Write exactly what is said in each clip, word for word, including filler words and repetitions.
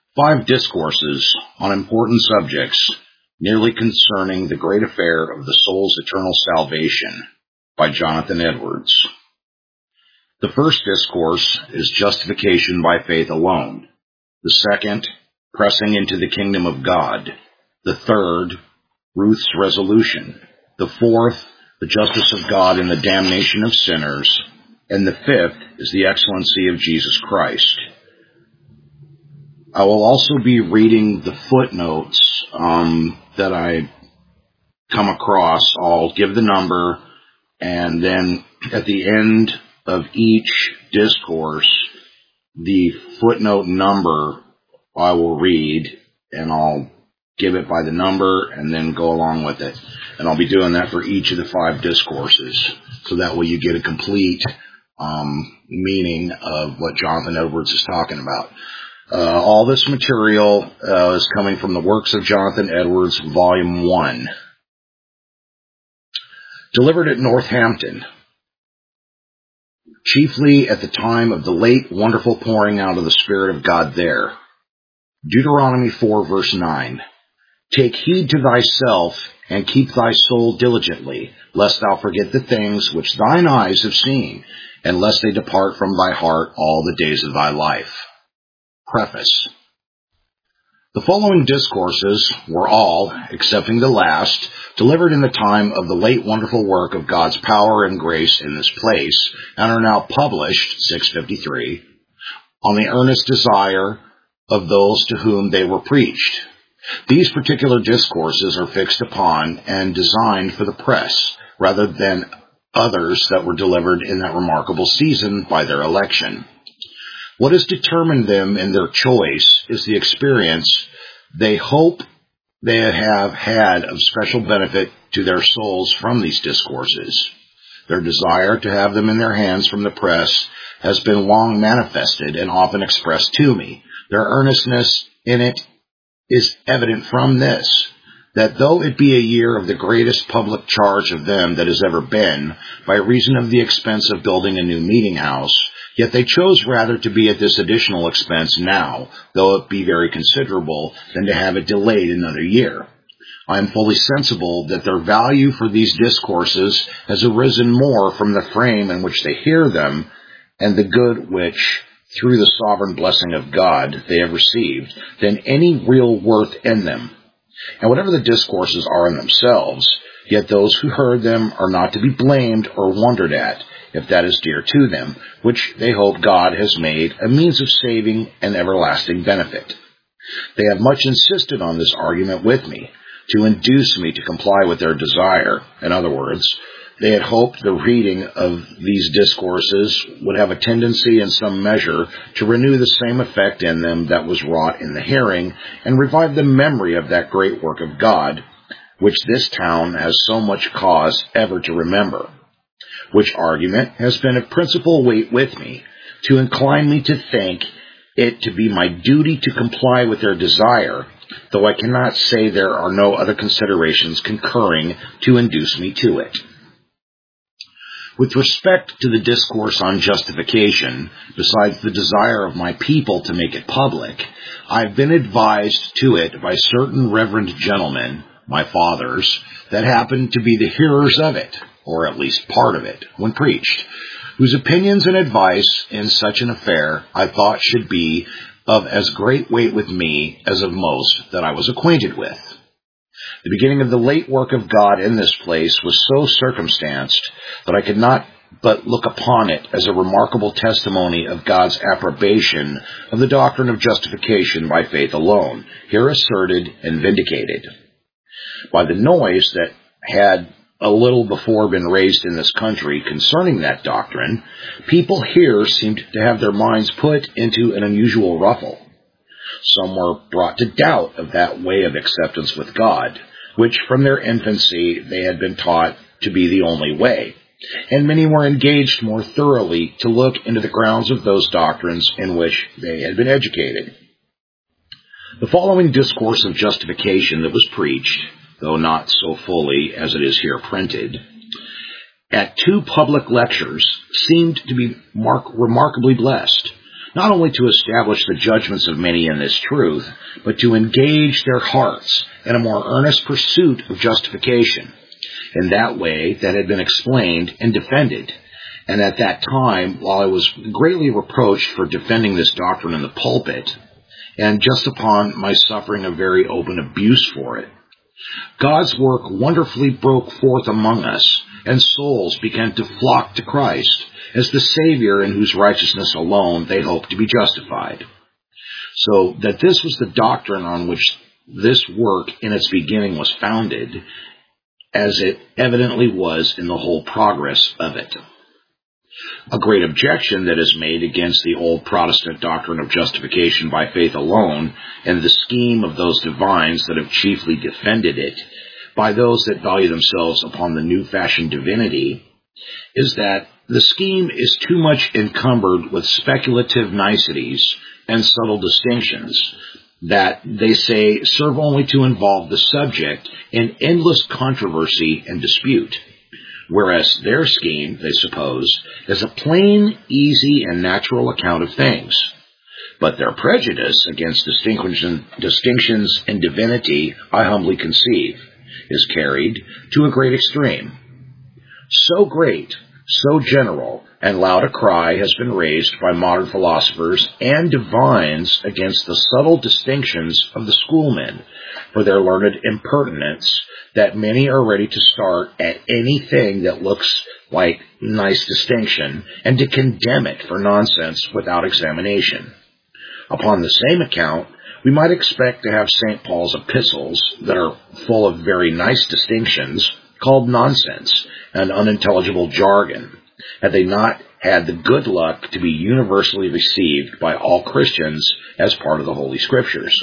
Five discourses on important subjects nearly concerning the great affair of the soul's eternal salvation by Jonathan Edwards. The first discourse is justification by faith alone. The second, pressing into the kingdom of God. The third, Ruth's resolution. The fourth, the justice of God and the damnation of sinners. And the fifth is the excellency of Jesus Christ. I will also be reading the footnotes um, that I come across. I'll give the number, and then at the end of each discourse, the footnote number I will read, and I'll give it by the number and then go along with it. And I'll be doing that for each of the five discourses, so that way you get a complete um, meaning of what Jonathan Edwards is talking about. Uh, all this material uh, is coming from the Works of Jonathan Edwards, Volume one. Delivered at Northampton, chiefly at the time of the late wonderful pouring out of the Spirit of God there. Deuteronomy four, verse nine. Take heed to thyself, and keep thy soul diligently, lest thou forget the things which thine eyes have seen, and lest they depart from thy heart all the days of thy life. Preface. The following discourses were all, excepting the last, delivered in the time of the late wonderful work of God's power and grace in this place, and are now published, six fifty-three, on the earnest desire of those to whom they were preached. These particular discourses are fixed upon and designed for the press, rather than others that were delivered in that remarkable season by their election. What has determined them in their choice is the experience they hope they have had of special benefit to their souls from these discourses. Their desire to have them in their hands from the press has been long manifested and often expressed to me. Their earnestness in it is evident from this, that though it be a year of the greatest public charge of them that has ever been, by reason of the expense of building a new meeting house, yet they chose rather to be at this additional expense now, though it be very considerable, than to have it delayed another year. I am fully sensible that their value for these discourses has arisen more from the frame in which they hear them, and the good which, through the sovereign blessing of God, they have received, than any real worth in them. And whatever the discourses are in themselves, yet those who heard them are not to be blamed or wondered at, if that is dear to them, which they hope God has made a means of saving and everlasting benefit. They have much insisted on this argument with me, to induce me to comply with their desire. In other words, they had hoped the reading of these discourses would have a tendency in some measure to renew the same effect in them that was wrought in the hearing, and revive the memory of that great work of God, which this town has so much cause ever to remember. Which argument has been of principal weight with me, to incline me to think it to be my duty to comply with their desire, though I cannot say there are no other considerations concurring to induce me to it. With respect to the discourse on justification, besides the desire of my people to make it public, I have been advised to it by certain reverend gentlemen, my fathers, that happened to be the hearers of it, or at least part of it, when preached, whose opinions and advice in such an affair I thought should be of as great weight with me as of most that I was acquainted with. The beginning of the late work of God in this place was so circumstanced that I could not but look upon it as a remarkable testimony of God's approbation of the doctrine of justification by faith alone, here asserted and vindicated. By the noise that had a little before been raised in this country concerning that doctrine, people here seemed to have their minds put into an unusual ruffle. Some were brought to doubt of that way of acceptance with God, which from their infancy they had been taught to be the only way, and many were engaged more thoroughly to look into the grounds of those doctrines in which they had been educated. The following discourse of justification that was preached, though not so fully as it is here printed, at two public lectures seemed to be mark- remarkably blessed. not only to establish the judgments of many in this truth, but to engage their hearts in a more earnest pursuit of justification, in that way that had been explained and defended. And at that time, while I was greatly reproached for defending this doctrine in the pulpit, and just upon my suffering a very open abuse for it, God's work wonderfully broke forth among us, and souls began to flock to Christ as the Savior in whose righteousness alone they hoped to be justified. So that this was the doctrine on which this work in its beginning was founded, as it evidently was in the whole progress of it. A great objection that is made against the old Protestant doctrine of justification by faith alone, and the scheme of those divines that have chiefly defended it by those that value themselves upon the new-fashioned divinity, is that the scheme is too much encumbered with speculative niceties and subtle distinctions that, they say, serve only to involve the subject in endless controversy and dispute, whereas their scheme, they suppose, is a plain, easy, and natural account of things. But their prejudice against distinctions in divinity, I humbly conceive, is carried to a great extreme. So great, so general, and loud a cry has been raised by modern philosophers and divines against the subtle distinctions of the schoolmen for their learned impertinence, that many are ready to start at anything that looks like nice distinction, and to condemn it for nonsense without examination. Upon the same account, we might expect to have Saint Paul's epistles that are full of very nice distinctions called nonsense and unintelligible jargon, had they not had the good luck to be universally received by all Christians as part of the Holy Scriptures.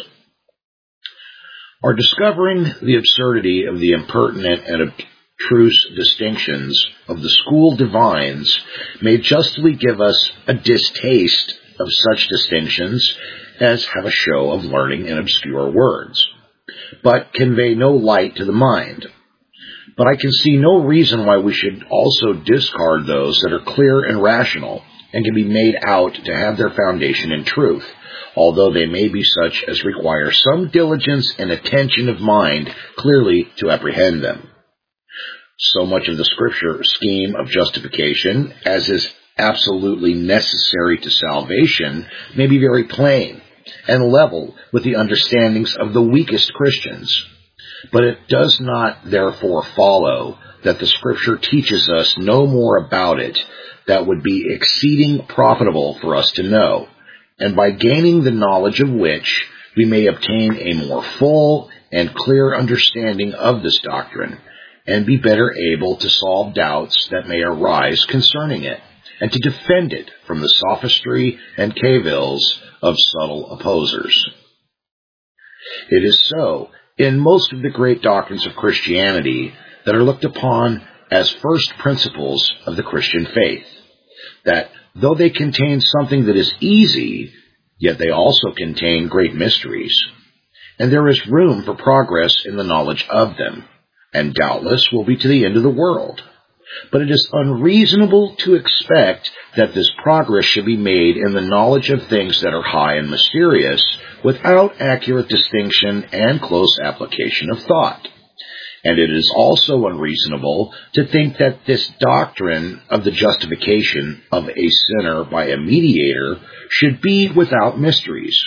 Our discovering the absurdity of the impertinent and abstruse distinctions of the school divines may justly give us a distaste of such distinctions as have a show of learning in obscure words, but convey no light to the mind. But I can see no reason why we should also discard those that are clear and rational, and can be made out to have their foundation in truth, although they may be such as require some diligence and attention of mind clearly to apprehend them. So much of the Scripture scheme of justification, as is absolutely necessary to salvation, may be very plain and level with the understandings of the weakest Christians. But it does not therefore follow that the Scripture teaches us no more about it that would be exceeding profitable for us to know, and by gaining the knowledge of which we may obtain a more full and clear understanding of this doctrine, and be better able to solve doubts that may arise concerning it, and to defend it from the sophistry and cavils of subtle opposers. It is so in most of the great doctrines of Christianity that are looked upon as first principles of the Christian faith, that though they contain something that is easy, yet they also contain great mysteries, and there is room for progress in the knowledge of them, and doubtless will be to the end of the world. But it is unreasonable to expect that this progress should be made in the knowledge of things that are high and mysterious, without accurate distinction and close application of thought. And it is also unreasonable to think that this doctrine of the justification of a sinner by a mediator should be without mysteries.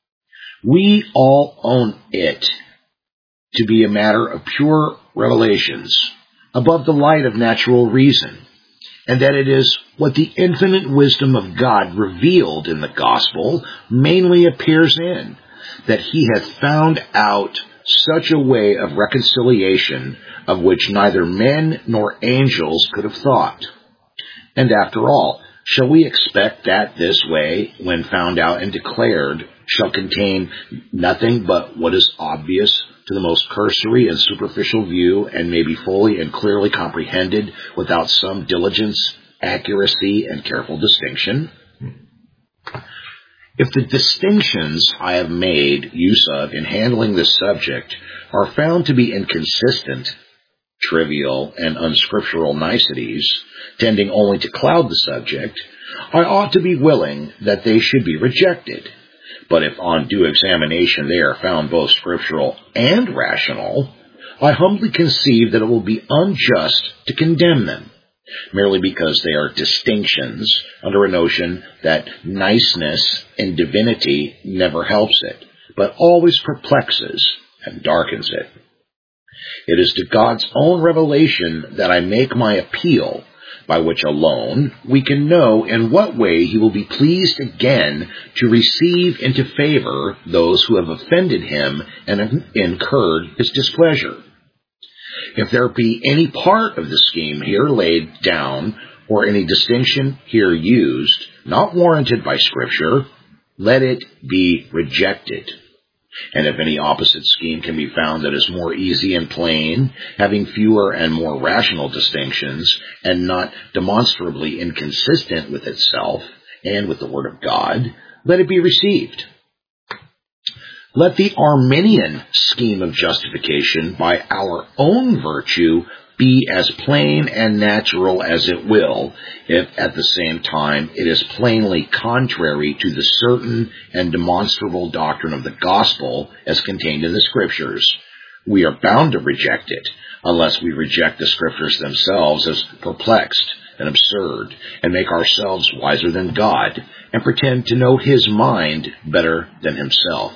We all own it to be a matter of pure revelations, above the light of natural reason, and that it is what the infinite wisdom of God revealed in the gospel mainly appears in, that he hath found out such a way of reconciliation of which neither men nor angels could have thought. And after all, shall we expect that this way, when found out and declared, shall contain nothing but what is obvious to the most cursory and superficial view, and may be fully and clearly comprehended without some diligence, accuracy, and careful distinction? If the distinctions I have made use of in handling this subject are found to be inconsistent, trivial, and unscriptural niceties, tending only to cloud the subject, I ought to be willing that they should be rejected. But if on due examination they are found both scriptural and rational, I humbly conceive that it will be unjust to condemn them, merely because they are distinctions under a notion that niceness in divinity never helps it, but always perplexes and darkens it. It is to God's own revelation that I make my appeal, by which alone we can know in what way he will be pleased again to receive into favor those who have offended him and have incurred his displeasure. If there be any part of the scheme here laid down, or any distinction here used, not warranted by Scripture, let it be rejected. And if any opposite scheme can be found that is more easy and plain, having fewer and more rational distinctions, and not demonstrably inconsistent with itself and with the Word of God, let it be received. Let the Arminian scheme of justification by our own virtue be as plain and natural as it will, if at the same time it is plainly contrary to the certain and demonstrable doctrine of the gospel as contained in the Scriptures. We are bound to reject it, unless we reject the Scriptures themselves as perplexed and absurd, and make ourselves wiser than God, and pretend to know his mind better than himself.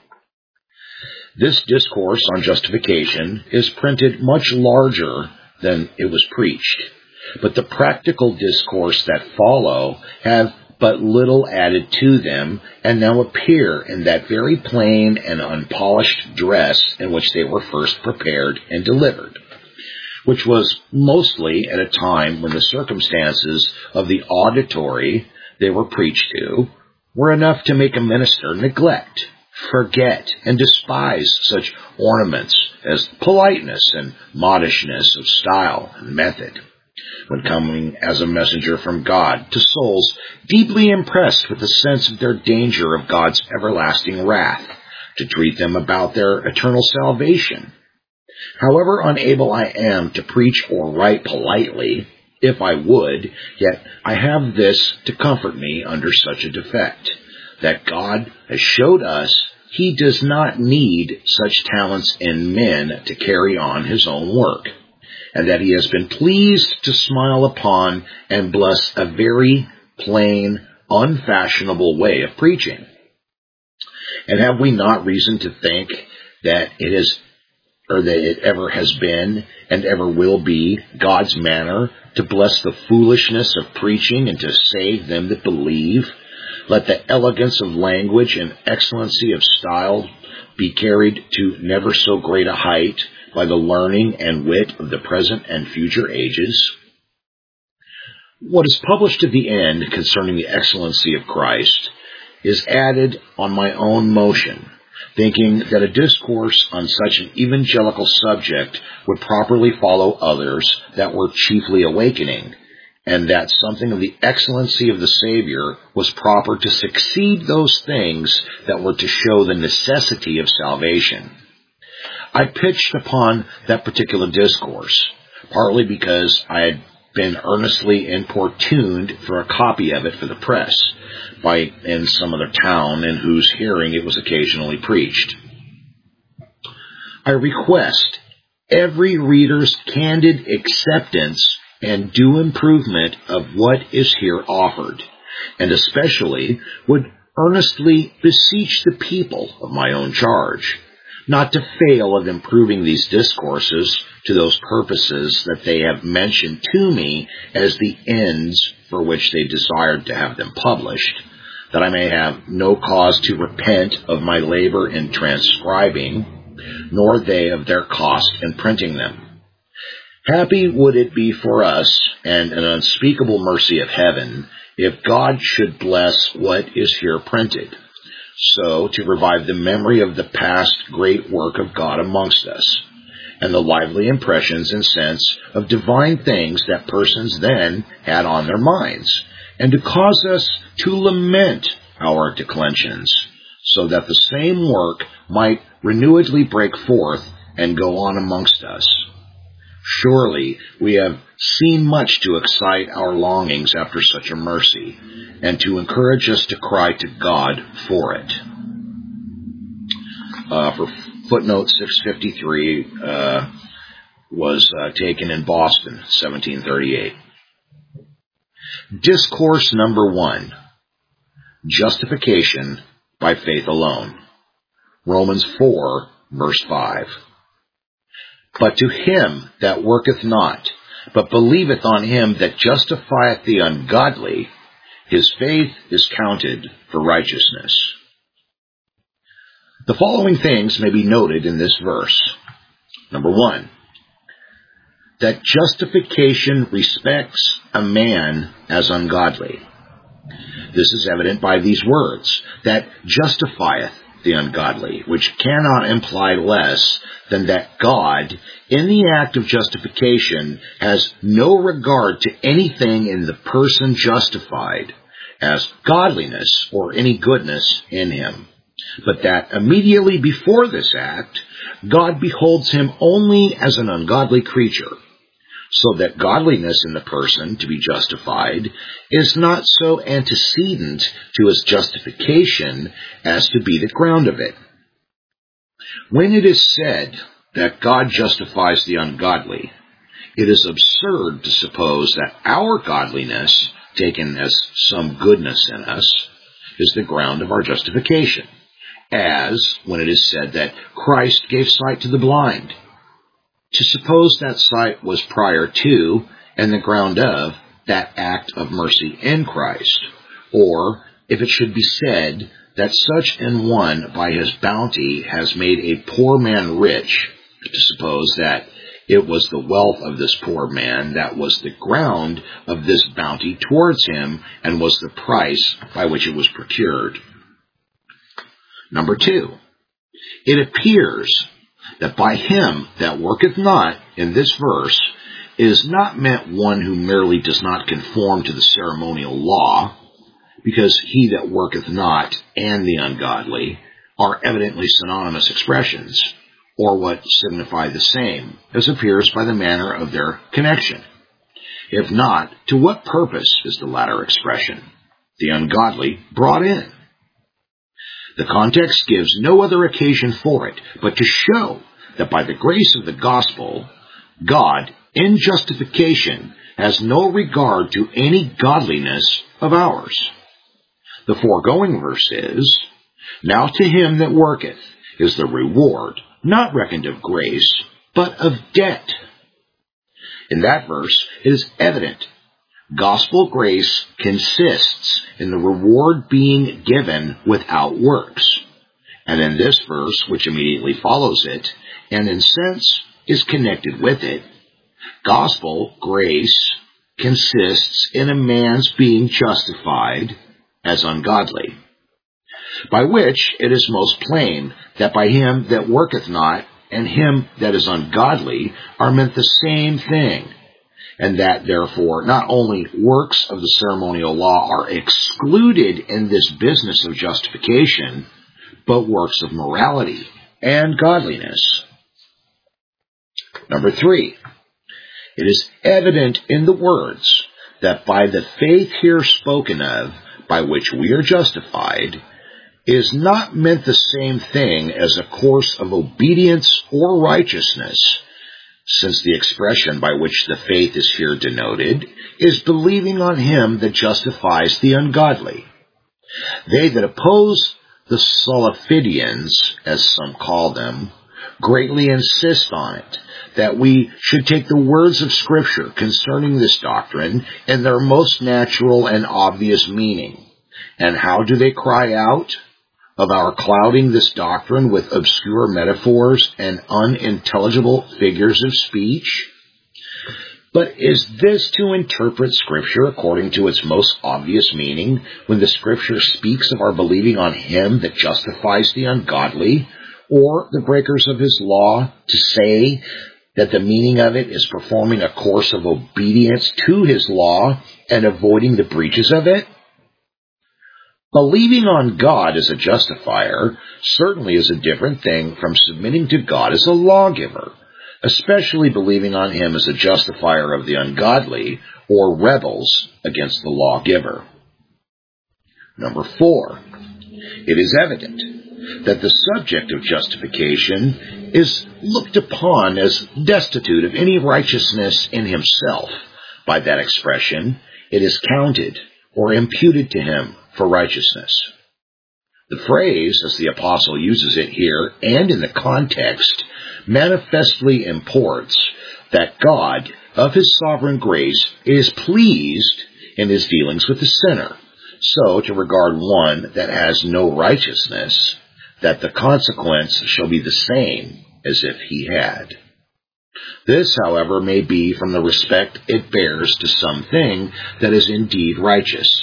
This discourse on justification is printed much larger than it was preached, but the practical discourse that follow have but little added to them, and now appear in that very plain and unpolished dress in which they were first prepared and delivered, which was mostly at a time when the circumstances of the auditory they were preached to were enough to make a minister neglect, forget, and despise such ornaments as politeness and modishness of style and method, when coming as a messenger from God to souls deeply impressed with the sense of their danger of God's everlasting wrath, to treat them about their eternal salvation. However unable I am to preach or write politely, if I would, yet I have this to comfort me under such a defect, that God has showed us he does not need such talents in men to carry on his own work, and that he has been pleased to smile upon and bless a very plain, unfashionable way of preaching. And have we not reason to think that it is, or that it ever has been and ever will be, God's manner to bless the foolishness of preaching and to save them that believe? Let the elegance of language and excellency of style be carried to never so great a height by the learning and wit of the present and future ages. What is published at the end concerning the excellency of Christ is added on my own motion, thinking that a discourse on such an evangelical subject would properly follow others that were chiefly awakening, and that something of the excellency of the Savior was proper to succeed those things that were to show the necessity of salvation. I pitched upon that particular discourse, partly because I had been earnestly importuned for a copy of it for the press by in some other town in whose hearing it was occasionally preached. I request every reader's candid acceptance and due improvement of what is here offered, and especially would earnestly beseech the people of my own charge not to fail of improving these discourses to those purposes that they have mentioned to me as the ends for which they desired to have them published, that I may have no cause to repent of my labor in transcribing, nor they of their cost in printing them. Happy would it be for us, and an unspeakable mercy of heaven, if God should bless what is here printed, so to revive the memory of the past great work of God amongst us, and the lively impressions and sense of divine things that persons then had on their minds, and to cause us to lament our declensions, so that the same work might renewedly break forth and go on amongst us. Surely we have seen much to excite our longings after such a mercy, and to encourage us to cry to God for it. Uh, for footnote six fifty-three, uh, was uh, taken in Boston, seventeen thirty-eight. Discourse number one. Justification by faith alone. Romans four, verse five. But to him that worketh not, but believeth on him that justifieth the ungodly, his faith is counted for righteousness. The following things may be noted in this verse. Number one, that justification respects a man as ungodly. This is evident by these words, that justifieth the ungodly, which cannot imply less than that God, in the act of justification, has no regard to anything in the person justified as godliness or any goodness in him, but that immediately before this act, God beholds him only as an ungodly creature, so that godliness in the person to be justified is not so antecedent to his justification as to be the ground of it. When it is said that God justifies the ungodly, it is absurd to suppose that our godliness, taken as some goodness in us, is the ground of our justification, as when it is said that Christ gave sight to the blind. To suppose that sight was prior to and the ground of that act of mercy in Christ, or if it should be said that such an one by his bounty has made a poor man rich, to suppose that it was the wealth of this poor man that was the ground of this bounty towards him and was the price by which it was procured. Number two, it appears that by him that worketh not, in this verse, is not meant one who merely does not conform to the ceremonial law, because he that worketh not and the ungodly are evidently synonymous expressions, or what signify the same, as appears by the manner of their connection. If not, to what purpose is the latter expression, the ungodly, brought in? The context gives no other occasion for it, but to show that by the grace of the gospel, God, in justification, has no regard to any godliness of ours. The foregoing verse is, now to him that worketh is the reward, not reckoned of grace, but of debt. In that verse, it is evident gospel grace consists in the reward being given without works. And in this verse, which immediately follows it, and in sense is connected with it, gospel grace consists in a man's being justified as ungodly, by which it is most plain that by him that worketh not and him that is ungodly are meant the same thing, and that therefore not only works of the ceremonial law are excluded in this business of justification, but works of morality and godliness. Number three, it is evident in the words that by the faith here spoken of, by which we are justified, is not meant the same thing as a course of obedience or righteousness, since the expression by which the faith is here denoted is believing on him that justifies the ungodly. They that oppose the Salafidians, as some call them, greatly insist on it, that we should take the words of Scripture concerning this doctrine in their most natural and obvious meaning. And how do they cry out of our clouding this doctrine with obscure metaphors and unintelligible figures of speech? But is this to interpret Scripture according to its most obvious meaning, when the Scripture speaks of our believing on him that justifies the ungodly, or the breakers of his law, to say that the meaning of it is performing a course of obedience to his law and avoiding the breaches of it? Believing on God as a justifier certainly is a different thing from submitting to God as a lawgiver, especially believing on him as a justifier of the ungodly or rebels against the lawgiver. Number four, it is evident that the subject of justification is looked upon as destitute of any righteousness in himself. By that expression, it is counted or imputed to him for righteousness. The phrase, as the apostle uses it here and in the context, manifestly imports that God, of his sovereign grace, is pleased in his dealings with the sinner, so to regard one that has no righteousness, that the consequence shall be the same as if he had. This, however, may be from the respect it bears to something that is indeed righteous.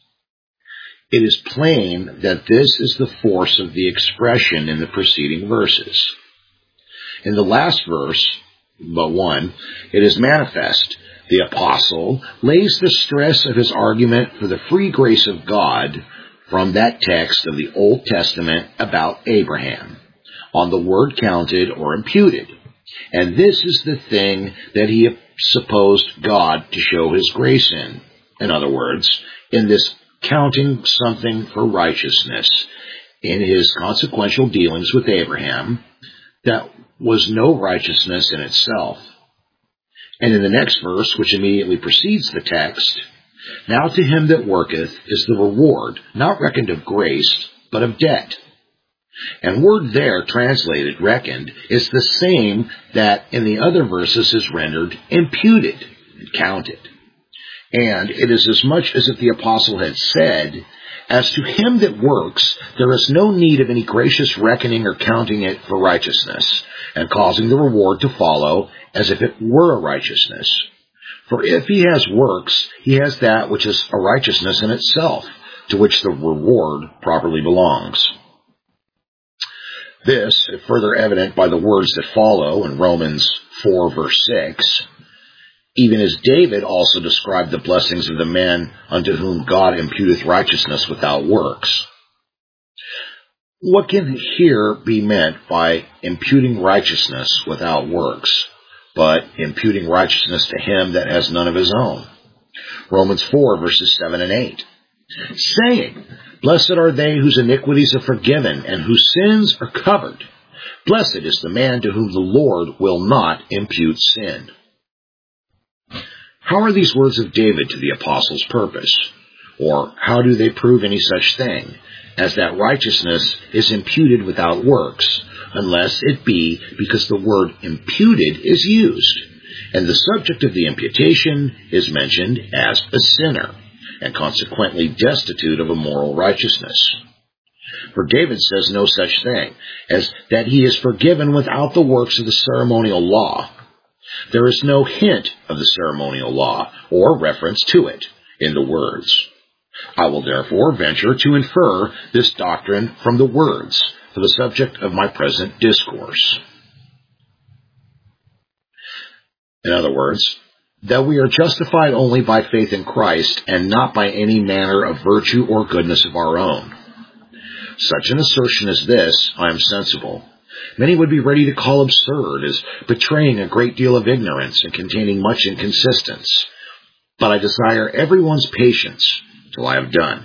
It is plain that this is the force of the expression in the preceding verses. In the last verse, but one, it is manifest the apostle lays the stress of his argument for the free grace of God from that text of the Old Testament about Abraham on the word counted or imputed. And this is the thing that he supposed God to show his grace in. In other words, in this counting something for righteousness in his consequential dealings with Abraham that was no righteousness in itself. And in the next verse, which immediately precedes the text, now to him that worketh is the reward, not reckoned of grace, but of debt. And word there, translated, reckoned, is the same that in the other verses is rendered imputed and counted. And it is as much as if the apostle had said, as to him that works, there is no need of any gracious reckoning or counting it for righteousness, and causing the reward to follow as if it were a righteousness. For if he has works, he has that which is a righteousness in itself, to which the reward properly belongs. This is further evident by the words that follow in Romans four, verse six, even as David also described the blessings of the man unto whom God imputeth righteousness without works. What can here be meant by imputing righteousness without works, but imputing righteousness to him that has none of his own? Romans four, verses seven and eight. Saying, blessed are they whose iniquities are forgiven and whose sins are covered. Blessed is the man to whom the Lord will not impute sin. How are these words of David to the apostle's purpose? Or how do they prove any such thing as that righteousness is imputed without works, unless it be because the word imputed is used, and the subject of the imputation is mentioned as a sinner, and consequently destitute of a moral righteousness? For David says no such thing as that he is forgiven without the works of the ceremonial law. There is no hint of the ceremonial law or reference to it in the words. I will therefore venture to infer this doctrine from the words for the subject of my present discourse. In other words, that we are justified only by faith in Christ and not by any manner of virtue or goodness of our own. Such an assertion as this, I am sensible, many would be ready to call absurd as betraying a great deal of ignorance and containing much inconsistence. But I desire everyone's patience till I have done.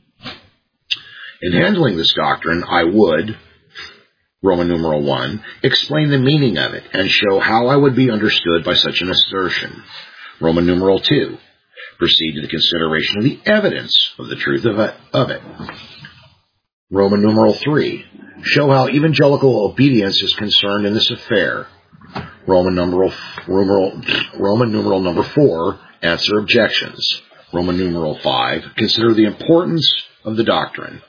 In handling this doctrine, I would, Roman numeral one, explain the meaning of it and show how I would be understood by such an assertion. Roman numeral two, proceed to the consideration of the evidence of the truth of it. Of it. Roman numeral three, show how evangelical obedience is concerned in this affair. Roman numeral, numeral, Roman numeral number four, answer objections. Roman numeral five, consider the importance of the doctrine.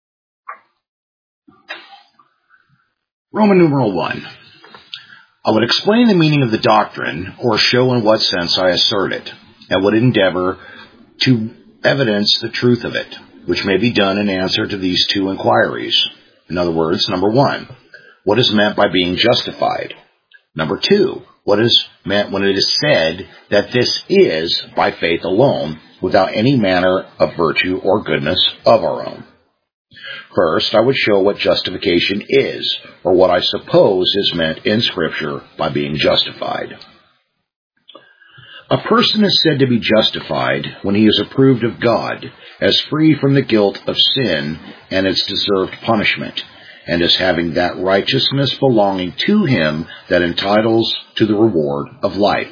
Roman numeral one, I would explain the meaning of the doctrine, or show in what sense I assert it, and would endeavor to evidence the truth of it, which may be done in answer to these two inquiries. In other words, number one, what is meant by being justified? Number two, what is meant when it is said that this is by faith alone, without any manner of virtue or goodness of our own? First, I would show what justification is, or what I suppose is meant in Scripture by being justified. A person is said to be justified when he is approved of God as free from the guilt of sin and its deserved punishment, and as having that righteousness belonging to him that entitles to the reward of life.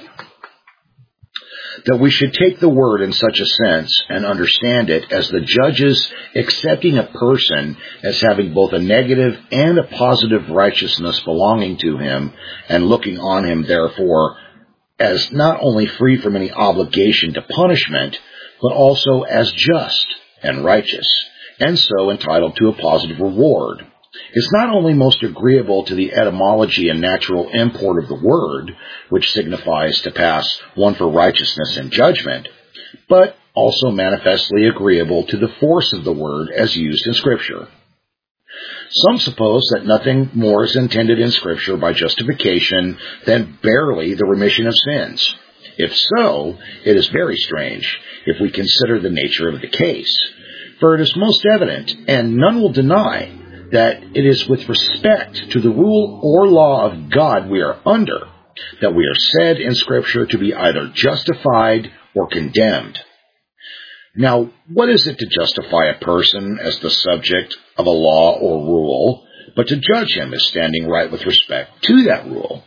That we should take the word in such a sense and understand it as the judges accepting a person as having both a negative and a positive righteousness belonging to him, and looking on him, therefore, as not only free from any obligation to punishment, but also as just and righteous, and so entitled to a positive reward, is not only most agreeable to the etymology and natural import of the word, which signifies to pass one for righteousness and judgment, but also manifestly agreeable to the force of the word as used in Scripture. Some suppose that nothing more is intended in Scripture by justification than barely the remission of sins. If so, it is very strange if we consider the nature of the case, for it is most evident, and none will deny, that it is with respect to the rule or law of God we are under, that we are said in Scripture to be either justified or condemned. Now, what is it to justify a person as the subject of a law or rule, but to judge him as standing right with respect to that rule?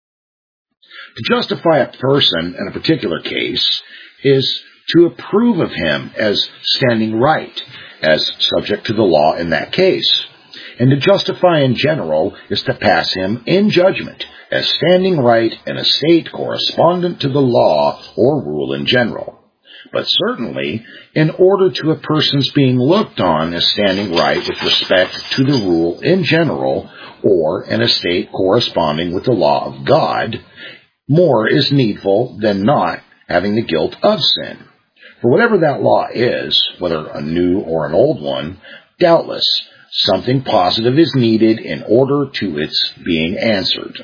To justify a person in a particular case is to approve of him as standing right, as subject to the law in that case. And to justify in general is to pass him in judgment as standing right in a state correspondent to the law or rule in general. But certainly, in order to a person's being looked on as standing right with respect to the rule in general, or in a state corresponding with the law of God, more is needful than not having the guilt of sin. For whatever that law is, whether a new or an old one, doubtless something positive is needed in order to its being answered.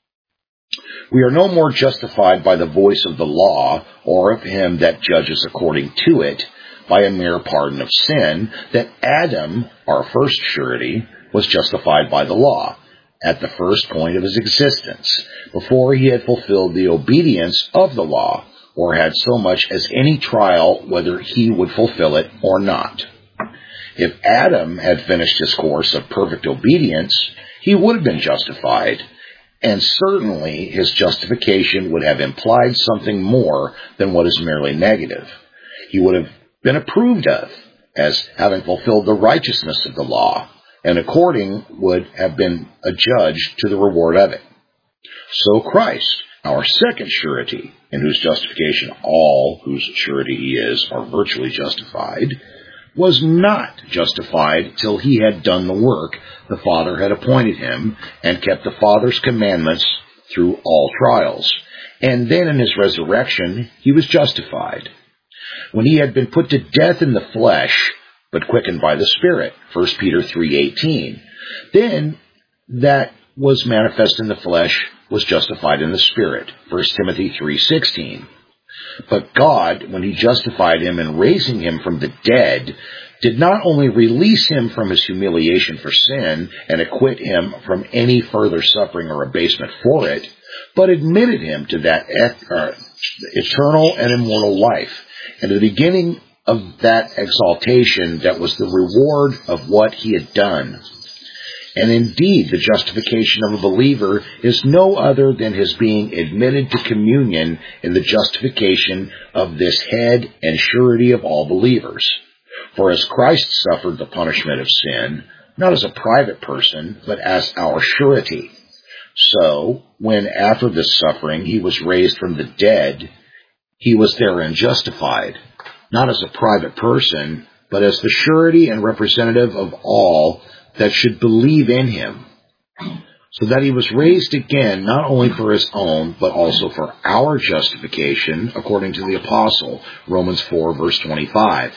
We are no more justified by the voice of the law, or of him that judges according to it, by a mere pardon of sin, that Adam, our first surety, was justified by the law, at the first point of his existence, before he had fulfilled the obedience of the law, or had so much as any trial whether he would fulfill it or not. If Adam had finished his course of perfect obedience, he would have been justified, and certainly his justification would have implied something more than what is merely negative. He would have been approved of as having fulfilled the righteousness of the law, and according would have been adjudged to the reward of it. So Christ, our second surety, in whose justification all whose surety he is are virtually justified, was not justified till he had done the work the Father had appointed him, and kept the Father's commandments through all trials. And then in his resurrection he was justified, when he had been put to death in the flesh, but quickened by the Spirit, First Peter three eighteen. Then that was manifest in the flesh was justified in the Spirit, First Timothy three sixteen. But God, when he justified him in raising him from the dead, did not only release him from his humiliation for sin and acquit him from any further suffering or abasement for it, but admitted him to that uh, eternal and immortal life, and to the beginning of that exaltation that was the reward of what he had done. And indeed, the justification of a believer is no other than his being admitted to communion in the justification of this head and surety of all believers. For as Christ suffered the punishment of sin, not as a private person, but as our surety, so when after this suffering he was raised from the dead, he was therein justified, not as a private person, but as the surety and representative of all that should believe in him, so that he was raised again not only for his own, but also for our justification, according to the apostle, Romans four, verse twenty-five,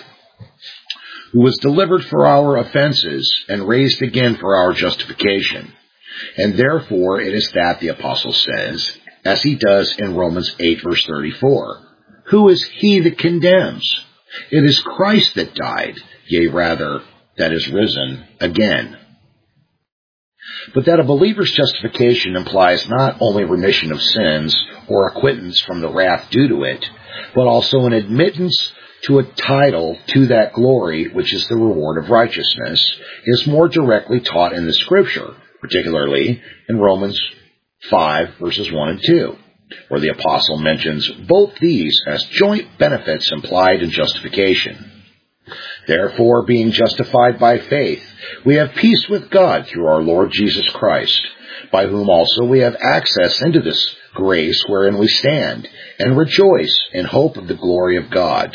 who was delivered for our offenses and raised again for our justification. And therefore it is that the apostle says, as he does in Romans eight, verse thirty-four, who is he that condemns? It is Christ that died, yea, rather, that is risen again. But that a believer's justification implies not only remission of sins or acquittance from the wrath due to it, but also an admittance to a title to that glory which is the reward of righteousness, is more directly taught in the Scripture, particularly in Romans five, verses one and two, where the apostle mentions both these as joint benefits implied in justification. Therefore, being justified by faith, we have peace with God through our Lord Jesus Christ, by whom also we have access into this grace wherein we stand, and rejoice in hope of the glory of God.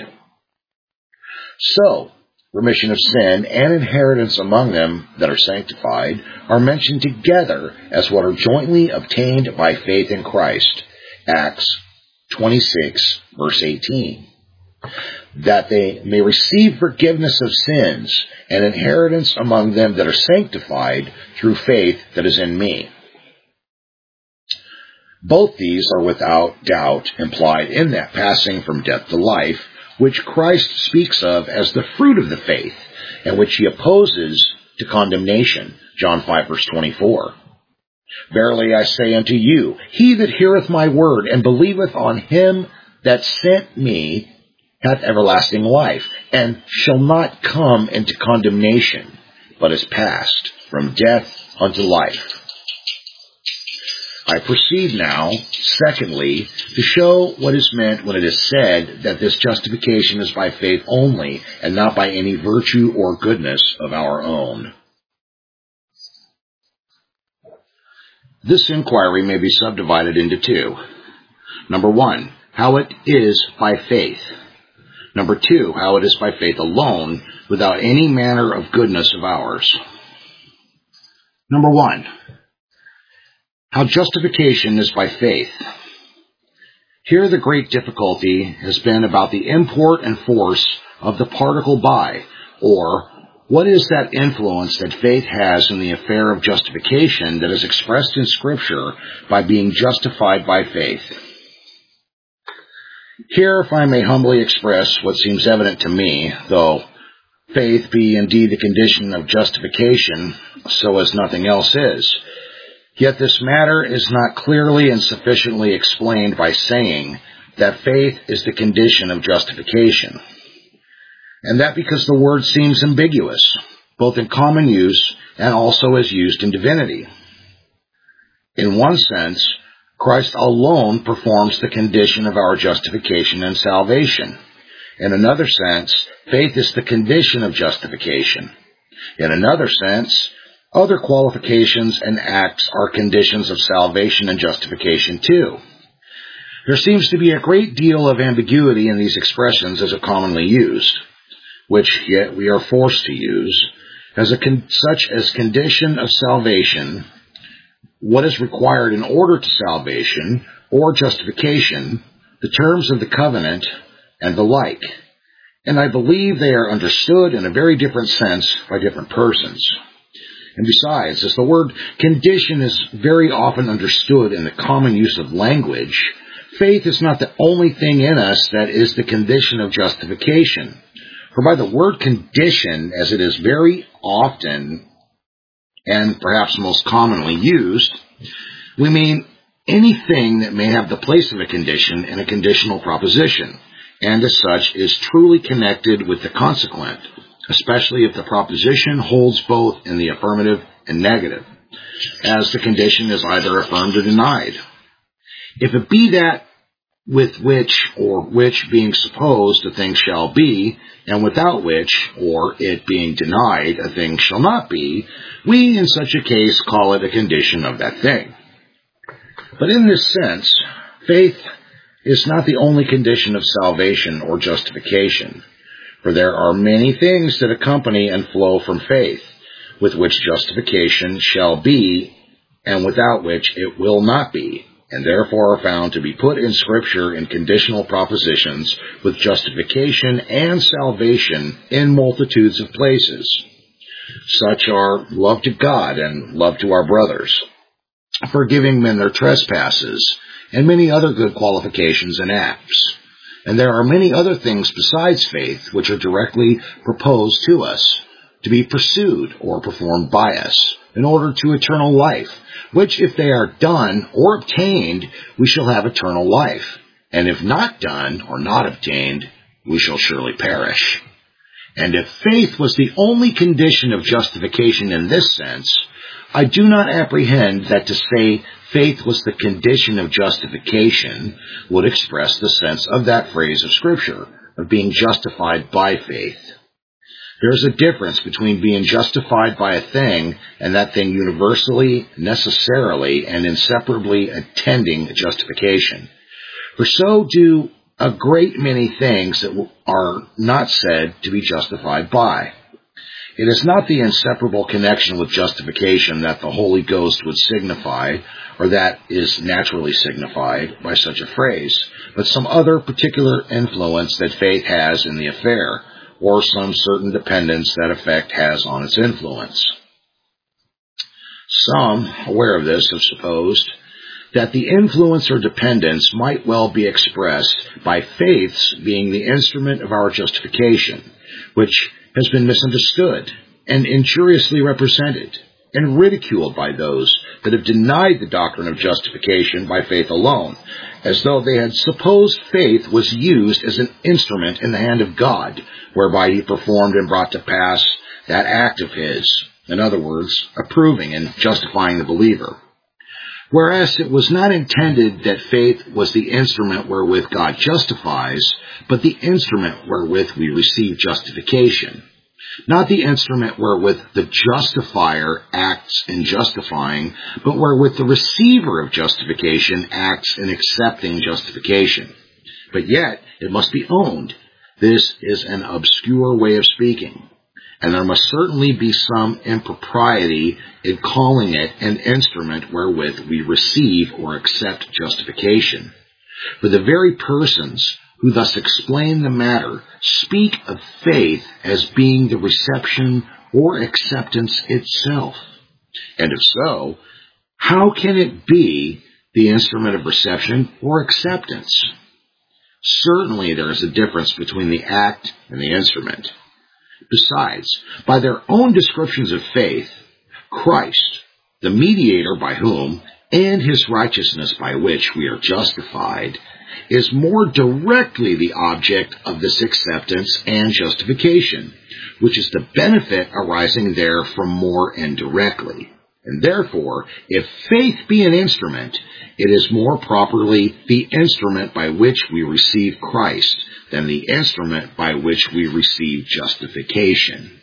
So, remission of sin and inheritance among them that are sanctified are mentioned together as what are jointly obtained by faith in Christ. Acts twenty-six, verse eighteen. That they may receive forgiveness of sins and inheritance among them that are sanctified through faith that is in me. Both these are without doubt implied in that passing from death to life, which Christ speaks of as the fruit of the faith, and which he opposes to condemnation. John five, verse twenty-four. Verily I say unto you, he that heareth my word and believeth on him that sent me hath everlasting life, and shall not come into condemnation, but is passed from death unto life. I proceed now, secondly, to show what is meant when it is said that this justification is by faith only, and not by any virtue or goodness of our own. This inquiry may be subdivided into two. Number one, how it is by faith. Number two, how it is by faith alone, without any manner of goodness of ours. Number one, how justification is by faith. Here the great difficulty has been about the import and force of the particle by, or what is that influence that faith has in the affair of justification that is expressed in Scripture by being justified by faith. Here, if I may humbly express what seems evident to me, though faith be indeed the condition of justification, so as nothing else is, yet this matter is not clearly and sufficiently explained by saying that faith is the condition of justification. And that because the word seems ambiguous, both in common use and also as used in divinity. In one sense, Christ alone performs the condition of our justification and salvation. In another sense, faith is the condition of justification. In another sense, other qualifications and acts are conditions of salvation and justification too. There seems to be a great deal of ambiguity in these expressions as are commonly used, which yet we are forced to use, as a con- such as condition of salvation, what is required in order to salvation or justification, the terms of the covenant, and the like. And I believe they are understood in a very different sense by different persons. And besides, as the word condition is very often understood in the common use of language, faith is not the only thing in us that is the condition of justification. For by the word condition, as it is very often and perhaps most commonly used, we mean anything that may have the place of a condition in a conditional proposition, and as such is truly connected with the consequent, especially if the proposition holds both in the affirmative and negative, as the condition is either affirmed or denied. If it be that with which or which being supposed a thing shall be, and without which, or it being denied, a thing shall not be, we in such a case call it a condition of that thing. But in this sense, faith is not the only condition of salvation or justification, for there are many things that accompany and flow from faith, with which justification shall be, and without which it will not be, and therefore are found to be put in Scripture in conditional propositions with justification and salvation in multitudes of places. Such are love to God and love to our brothers, forgiving men their trespasses, and many other good qualifications and acts. And there are many other things besides faith which are directly proposed to us, to be pursued or performed by us in order to eternal life, which if they are done or obtained, we shall have eternal life. And if not done or not obtained, we shall surely perish. And if faith was the only condition of justification in this sense, I do not apprehend that to say faith was the condition of justification would express the sense of that phrase of Scripture, of being justified by faith. There is a difference between being justified by a thing and that thing universally, necessarily, and inseparably attending justification. For so do a great many things that are not said to be justified by. It is not the inseparable connection with justification that the Holy Ghost would signify, or that is naturally signified by such a phrase, but some other particular influence that faith has in the affair, or some certain dependence that effect has on its influence. Some, aware of this, have supposed that the influence or dependence might well be expressed by faith's being the instrument of our justification, which has been misunderstood and injuriously represented and ridiculed by those that have denied the doctrine of justification by faith alone, as though they had supposed faith was used as an instrument in the hand of God, whereby he performed and brought to pass that act of his, in other words, approving and justifying the believer. Whereas it was not intended that faith was the instrument wherewith God justifies, but the instrument wherewith we receive justification. Not the instrument wherewith the justifier acts in justifying, but wherewith the receiver of justification acts in accepting justification. But yet, it must be owned. This is an obscure way of speaking, and there must certainly be some impropriety in calling it an instrument wherewith we receive or accept justification. For the very persons who thus explain the matter speak of faith as being the reception or acceptance itself. And if so, how can it be the instrument of reception or acceptance? Certainly there is a difference between the act and the instrument. Besides, by their own descriptions of faith, Christ, the mediator by whom, and his righteousness by which we are justified, is more directly the object of this acceptance and justification, which is the benefit arising therefrom more indirectly. And therefore, if faith be an instrument, it is more properly the instrument by which we receive Christ than the instrument by which we receive justification.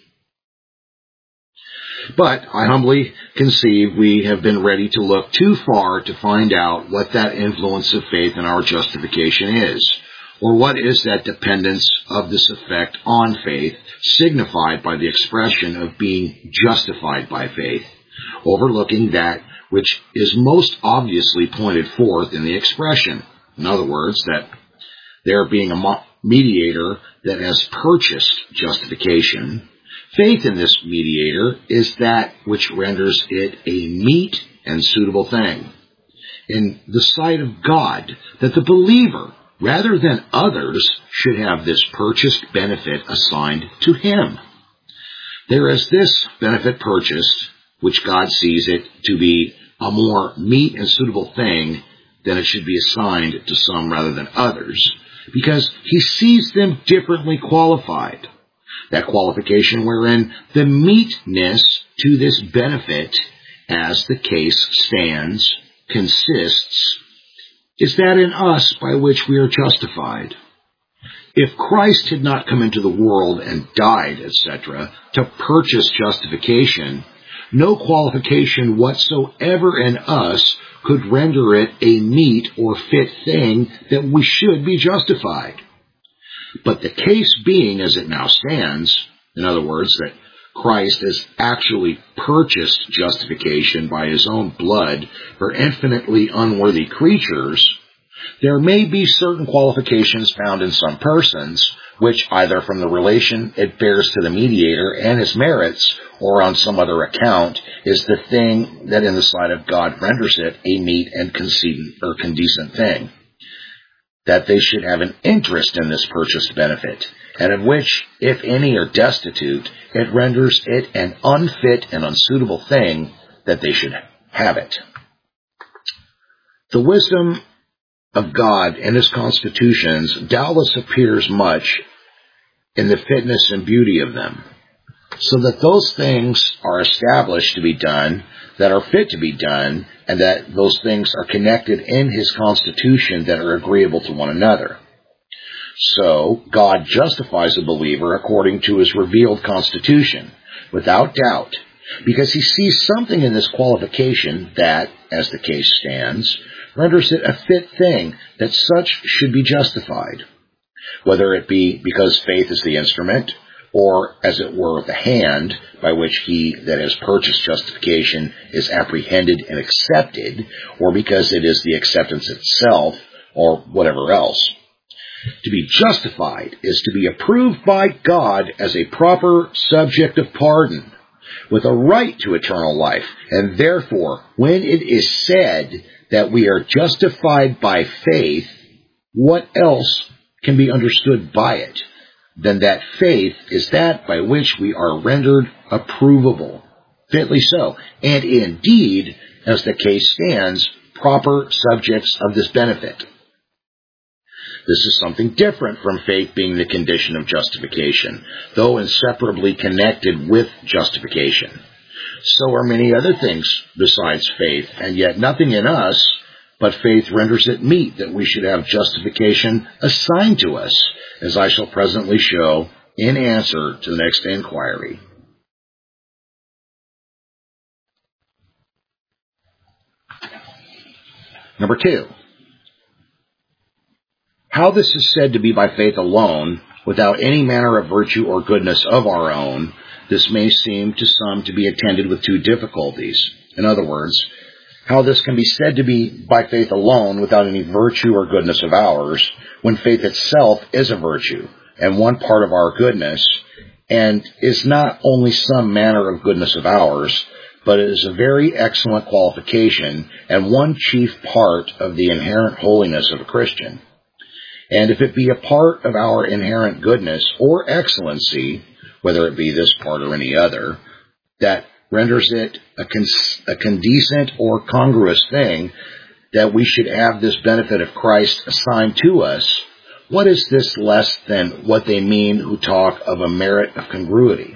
But I humbly conceive we have been ready to look too far to find out what that influence of faith in our justification is, or what is that dependence of this effect on faith signified by the expression of being justified by faith, overlooking that which is most obviously pointed forth in the expression. In other words, that there being a mediator that has purchased justification, faith in this mediator is that which renders it a meet and suitable thing in the sight of God, that the believer, rather than others, should have this purchased benefit assigned to him. There is this benefit purchased, which God sees it to be a more meet and suitable thing than it should be assigned to some rather than others, because he sees them differently qualified. That qualification wherein the meetness to this benefit, as the case stands, consists, is that in us by which we are justified. If Christ had not come into the world and died, et cetera, to purchase justification, no qualification whatsoever in us could render it a meet or fit thing that we should be justified. But the case being as it now stands, in other words, that Christ has actually purchased justification by his own blood for infinitely unworthy creatures, there may be certain qualifications found in some persons, which either from the relation it bears to the mediator and his merits, or on some other account, is the thing that in the sight of God renders it a meet and concedent or condescent thing. That they should have an interest in this purchased benefit, and of which, if any are destitute, it renders it an unfit and unsuitable thing that they should have it. The wisdom of God and His constitutions doubtless appears much in the fitness and beauty of them, so that those things are established to be done that are fit to be done, and that those things are connected in His constitution that are agreeable to one another. So, God justifies a believer according to His revealed constitution, without doubt, because He sees something in this qualification that, as the case stands, renders it a fit thing that such should be justified, whether it be because faith is the instrument, or, as it were, the hand by which he that has purchased justification is apprehended and accepted, or because it is the acceptance itself, or whatever else. To be justified is to be approved by God as a proper subject of pardon, with a right to eternal life, and therefore, when it is said that we are justified by faith, what else can be understood by it than that faith is that by which we are rendered approvable, fitly so, and indeed, as the case stands, proper subjects of this benefit. This is something different from faith being the condition of justification, though inseparably connected with justification. So are many other things besides faith, and yet nothing in us but faith renders it meet that we should have justification assigned to us, as I shall presently show in answer to the next inquiry. Number two, how this is said to be by faith alone, without any manner of virtue or goodness of our own, this may seem to some to be attended with two difficulties. In other words, how this can be said to be by faith alone without any virtue or goodness of ours, when faith itself is a virtue and one part of our goodness, and is not only some manner of goodness of ours, but it is a very excellent qualification and one chief part of the inherent holiness of a Christian. And if it be a part of our inherent goodness or excellency, whether it be this part or any other, that renders it a, cons- a condescent or congruous thing that we should have this benefit of Christ assigned to us, what is this less than what they mean who talk of a merit of congruity?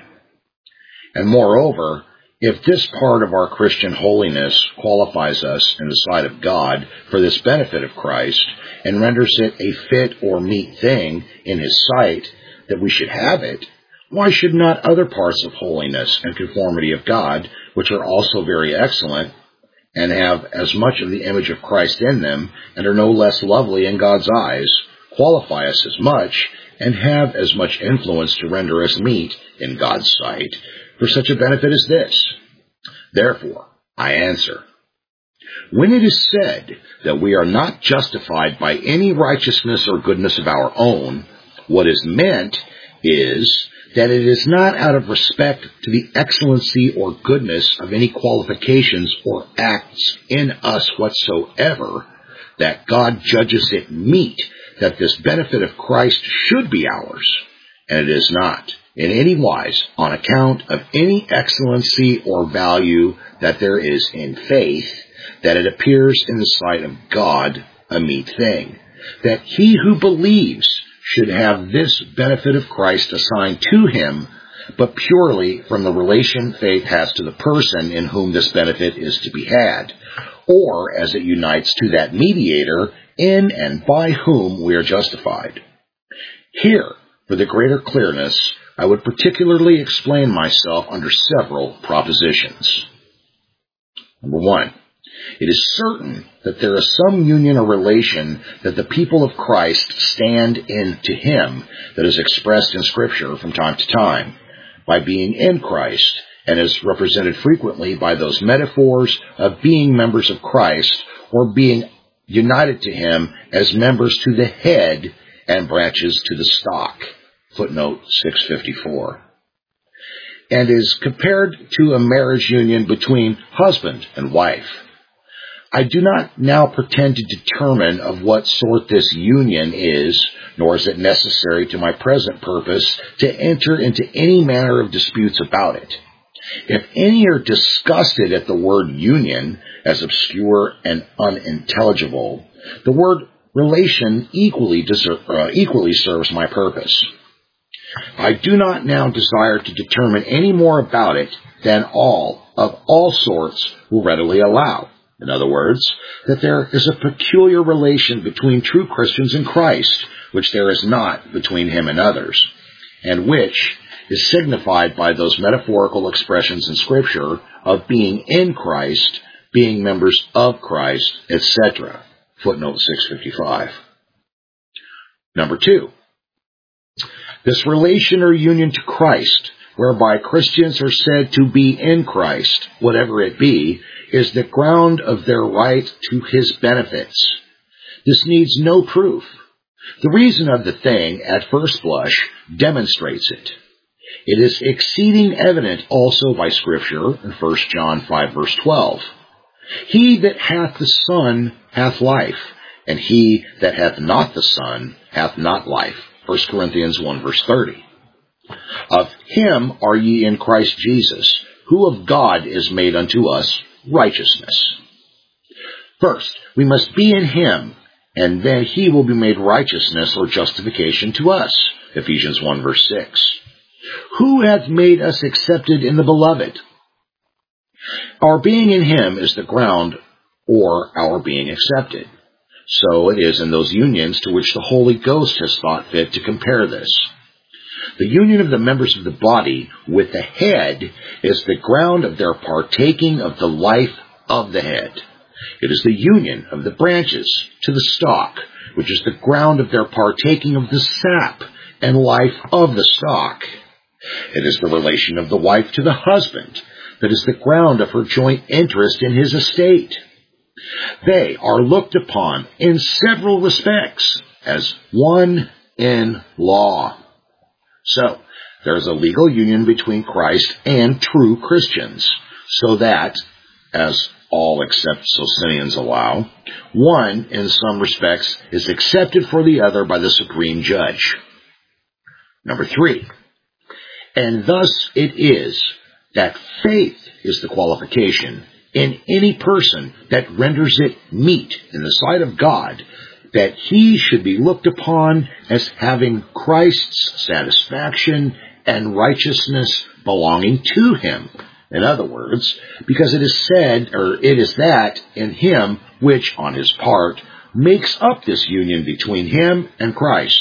And moreover, if this part of our Christian holiness qualifies us in the sight of God for this benefit of Christ, and renders it a fit or meet thing in His sight that we should have it, why should not other parts of holiness and conformity of God, which are also very excellent, and have as much of the image of Christ in them, and are no less lovely in God's eyes, qualify us as much, and have as much influence to render us meet in God's sight for such a benefit as this? Therefore, I answer, when it is said that we are not justified by any righteousness or goodness of our own, what is meant is that it is not out of respect to the excellency or goodness of any qualifications or acts in us whatsoever that God judges it meet that this benefit of Christ should be ours, and it is not in any wise on account of any excellency or value that there is in faith, that it appears in the sight of God a meet thing, that he who believes should have this benefit of Christ assigned to him, but purely from the relation faith has to the person in whom this benefit is to be had, or as it unites to that mediator in and by whom we are justified. Here, for the greater clearness, I would particularly explain myself under several propositions. Number one, it is certain that there is some union or relation that the people of Christ stand in to him that is expressed in Scripture from time to time by being in Christ, and is represented frequently by those metaphors of being members of Christ or being united to him as members to the head and branches to the stock. Footnote six fifty-four. And is compared to a marriage union between husband and wife. I do not now pretend to determine of what sort this union is, nor is it necessary to my present purpose to enter into any manner of disputes about it. If any are disgusted at the word union as obscure and unintelligible, the word relation equally, deser- uh, equally serves my purpose. I do not now desire to determine any more about it than all, of all sorts, will readily allow. In other words, that there is a peculiar relation between true Christians and Christ, which there is not between him and others, and which is signified by those metaphorical expressions in Scripture of being in Christ, being members of Christ, et cetera. Footnote six fifty-five. Number two, this relation or union to Christ, whereby Christians are said to be in Christ, whatever it be, is the ground of their right to his benefits. This needs no proof. The reason of the thing, at first blush, demonstrates it. It is exceeding evident also by Scripture in First John five, verse twelve. He that hath the Son hath life, and he that hath not the Son hath not life. First Corinthians one, verse thirty. Of him are ye in Christ Jesus, who of God is made unto us righteousness. First, we must be in him, and then he will be made righteousness or justification to us. Ephesians one, verse six. Who hath made us accepted in the beloved? Our being in him is the ground, or our being accepted. So it is in those unions to which the Holy Ghost has thought fit to compare this. The union of the members of the body with the head is the ground of their partaking of the life of the head. It is the union of the branches to the stalk, which is the ground of their partaking of the sap and life of the stalk. It is the relation of the wife to the husband that is the ground of her joint interest in his estate. They are looked upon in several respects as one in law. So, there is a legal union between Christ and true Christians, so that, as all except Socinians allow, one, in some respects, is accepted for the other by the supreme judge. Number three, and thus it is that faith is the qualification in any person that renders it meet in the sight of God that he should be looked upon as having Christ's satisfaction and righteousness belonging to him. In other words, because it is said, or it is that in him which, on his part, makes up this union between him and Christ.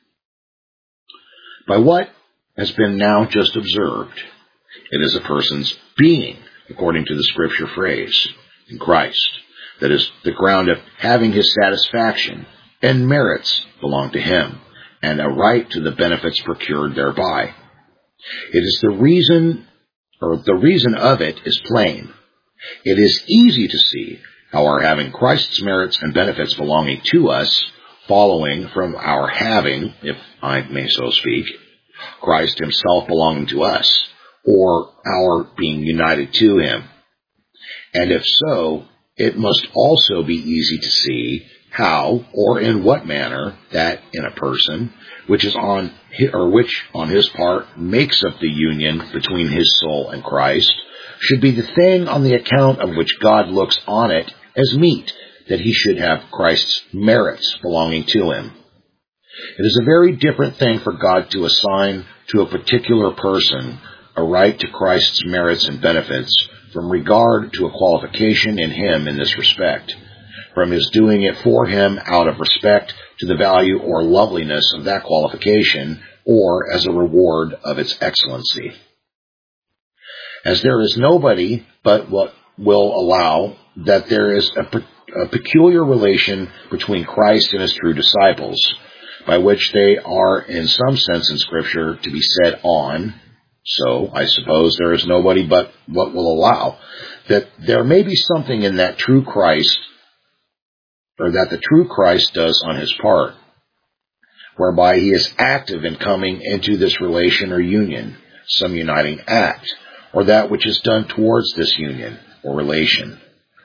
By what has been now just observed, it is a person's being, according to the Scripture phrase, in Christ, that is the ground of having his satisfaction, and merits belong to him, and a right to the benefits procured thereby. It is the reason, or the reason of it is plain. It is easy to see how our having Christ's merits and benefits belonging to us, following from our having, if I may so speak, Christ himself belonging to us, or our being united to him. And if so, it must also be easy to see how or in what manner that in a person, which is on or which on his part makes up the union between his soul and Christ, should be the thing on the account of which God looks on it as meet that he should have Christ's merits belonging to him. It is a very different thing for God to assign to a particular person a right to Christ's merits and benefits from regard to a qualification in him in this respect, from his doing it for him out of respect to the value or loveliness of that qualification, or as a reward of its excellency. As there is nobody but what will allow that there is a, pe- a peculiar relation between Christ and his true disciples, by which they are in some sense in Scripture to be set on, so I suppose there is nobody but what will allow that there may be something in that true Christ, or that the true Christ does on his part, whereby he is active in coming into this relation or union, some uniting act, or that which is done towards this union or relation,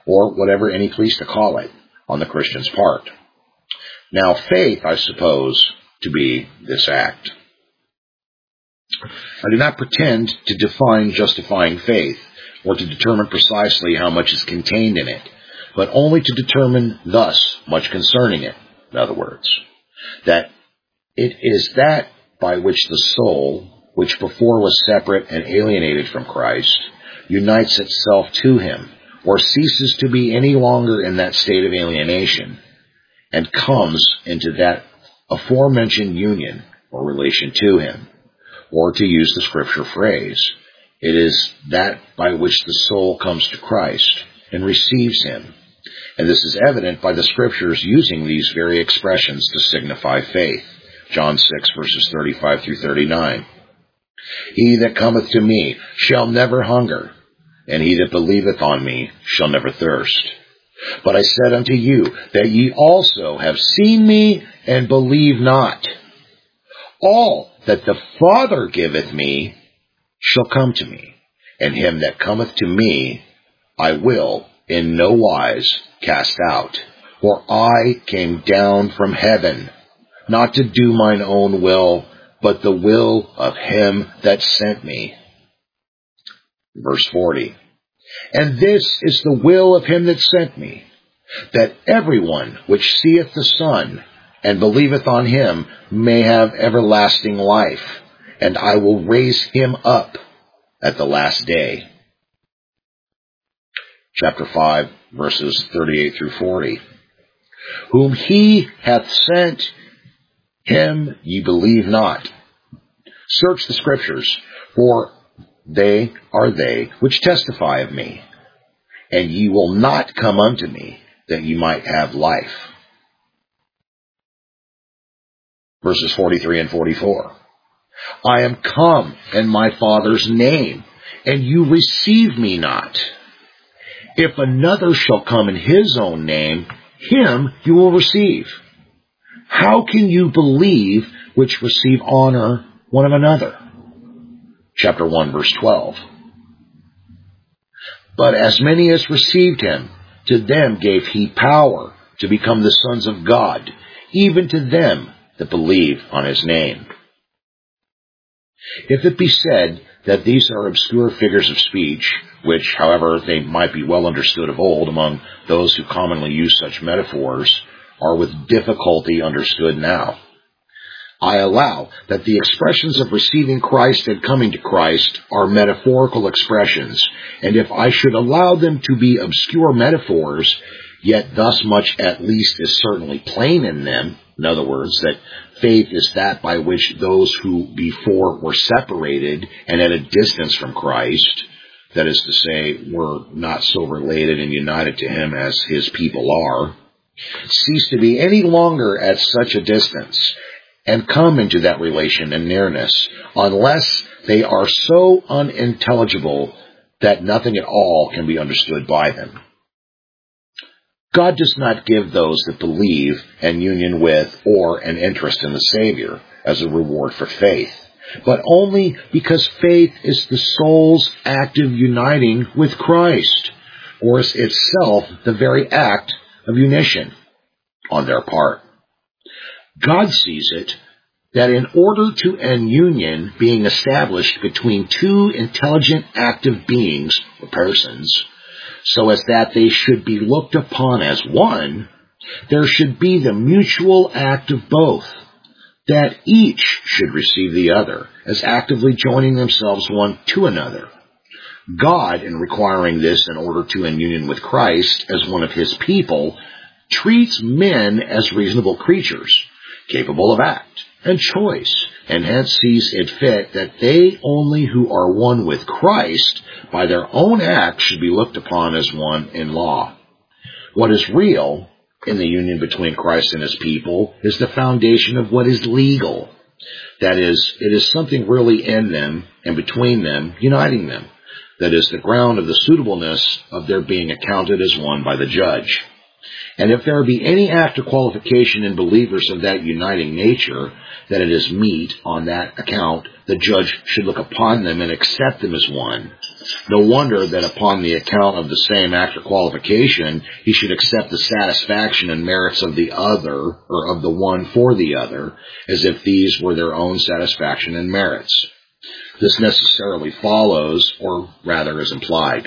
or whatever any please to call it, on the Christian's part. Now, faith, I suppose, to be this act. I do not pretend to define justifying faith, or to determine precisely how much is contained in it, but only to determine thus much concerning it, in other words, that it is that by which the soul, which before was separate and alienated from Christ, unites itself to him, or ceases to be any longer in that state of alienation, and comes into that aforementioned union or relation to him. Or to use the scripture phrase, it is that by which the soul comes to Christ and receives him. And this is evident by the scriptures using these very expressions to signify faith. John six, verses thirty-five through thirty-nine. He that cometh to me shall never hunger, and he that believeth on me shall never thirst. But I said unto you that ye also have seen me and believe not. All that the Father giveth me shall come to me, and him that cometh to me I will in no wise cast out. For I came down from heaven, not to do mine own will, but the will of him that sent me. Verse forty. And this is the will of him that sent me, that everyone which seeth the Son and believeth on him may have everlasting life, and I will raise him up at the last day. Chapter five, verses thirty-eight through forty. Whom he hath sent, him ye believe not. Search the Scriptures, for they are they which testify of me. And ye will not come unto me, that ye might have life. Verses forty-three and forty-four. I am come in my Father's name, and you receive me not. If another shall come in his own name, him you will receive. How can you believe which receive honor one of another? Chapter one, verse twelve. But as many as received him, to them gave he power to become the sons of God, even to them that believe on his name. If it be said that these are obscure figures of speech, which, however, they might be well understood of old among those who commonly use such metaphors, are with difficulty understood now, I allow that the expressions of receiving Christ and coming to Christ are metaphorical expressions, and if I should allow them to be obscure metaphors, yet thus much at least is certainly plain in them, in other words, that faith is that by which those who before were separated and at a distance from Christ, that is to say, were not so related and united to him as his people are, cease to be any longer at such a distance, and come into that relation and nearness, unless they are so unintelligible that nothing at all can be understood by them. God does not give those that believe an union with or an interest in the Savior as a reward for faith, but only because faith is the soul's active uniting with Christ, or is itself the very act of unition on their part. God sees it that in order to an union being established between two intelligent active beings or persons, so as that they should be looked upon as one, there should be the mutual act of both, that each should receive the other as actively joining themselves one to another. God, in requiring this in order to an union with Christ as one of his people, treats men as reasonable creatures, capable of act and choice, and hence sees it fit that they only who are one with Christ by their own act should be looked upon as one in law. What is real in the union between Christ and his people is the foundation of what is legal. That is, it is something really in them and between them, uniting them. That is the ground of the suitableness of their being accounted as one by the judge. And if there be any act or qualification in believers of that uniting nature, that it is meet on that account, the judge should look upon them and accept them as one, No wonder that upon the account of the same act or qualification, he should accept the satisfaction and merits of the other, or of the one for the other, as if these were their own satisfaction and merits. This necessarily follows, or rather is implied.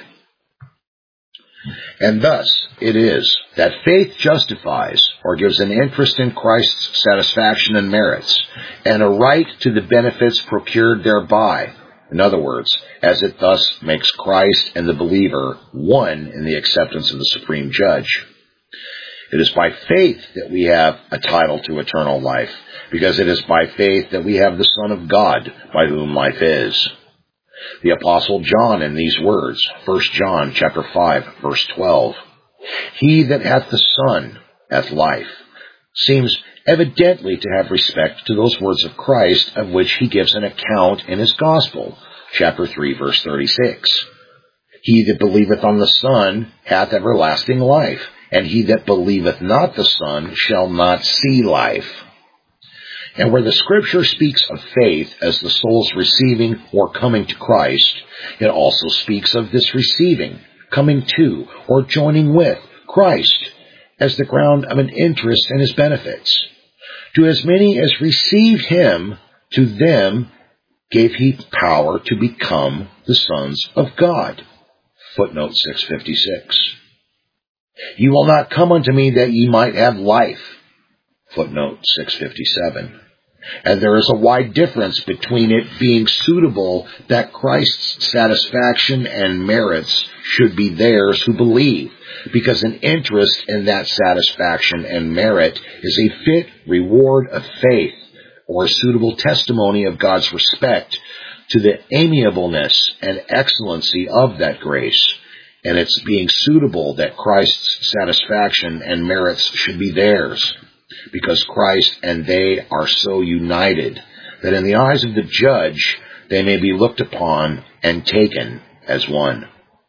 And thus it is that faith justifies, or gives an interest in Christ's satisfaction and merits, and a right to the benefits procured thereby. In other words, as it thus makes Christ and the believer one in the acceptance of the supreme judge. It is by faith that we have a title to eternal life, because it is by faith that we have the Son of God, by whom life is. The Apostle John in these words, First John chapter five, verse twelve, "He that hath the Son hath life," seems evidently to have respect to those words of Christ, of which he gives an account in his Gospel, chapter three, verse thirty-six. "He that believeth on the Son hath everlasting life, and he that believeth not the Son shall not see life." And where the Scripture speaks of faith as the soul's receiving or coming to Christ, it also speaks of this receiving, coming to, or joining with Christ as the ground of an interest in his benefits. "To as many as received him, to them gave he power to become the sons of God." Footnote six fifty-six. "Ye will not come unto me that ye might have life." Footnote six fifty-seven. And there is a wide difference between it being suitable that Christ's satisfaction and merits should be theirs who believe, because an interest in that satisfaction and merit is a fit reward of faith, or a suitable testimony of God's respect to the amiableness and excellency of that grace, and its being suitable that Christ's satisfaction and merits should be theirs, because Christ and they are so united that in the eyes of the judge they may be looked upon and taken as one.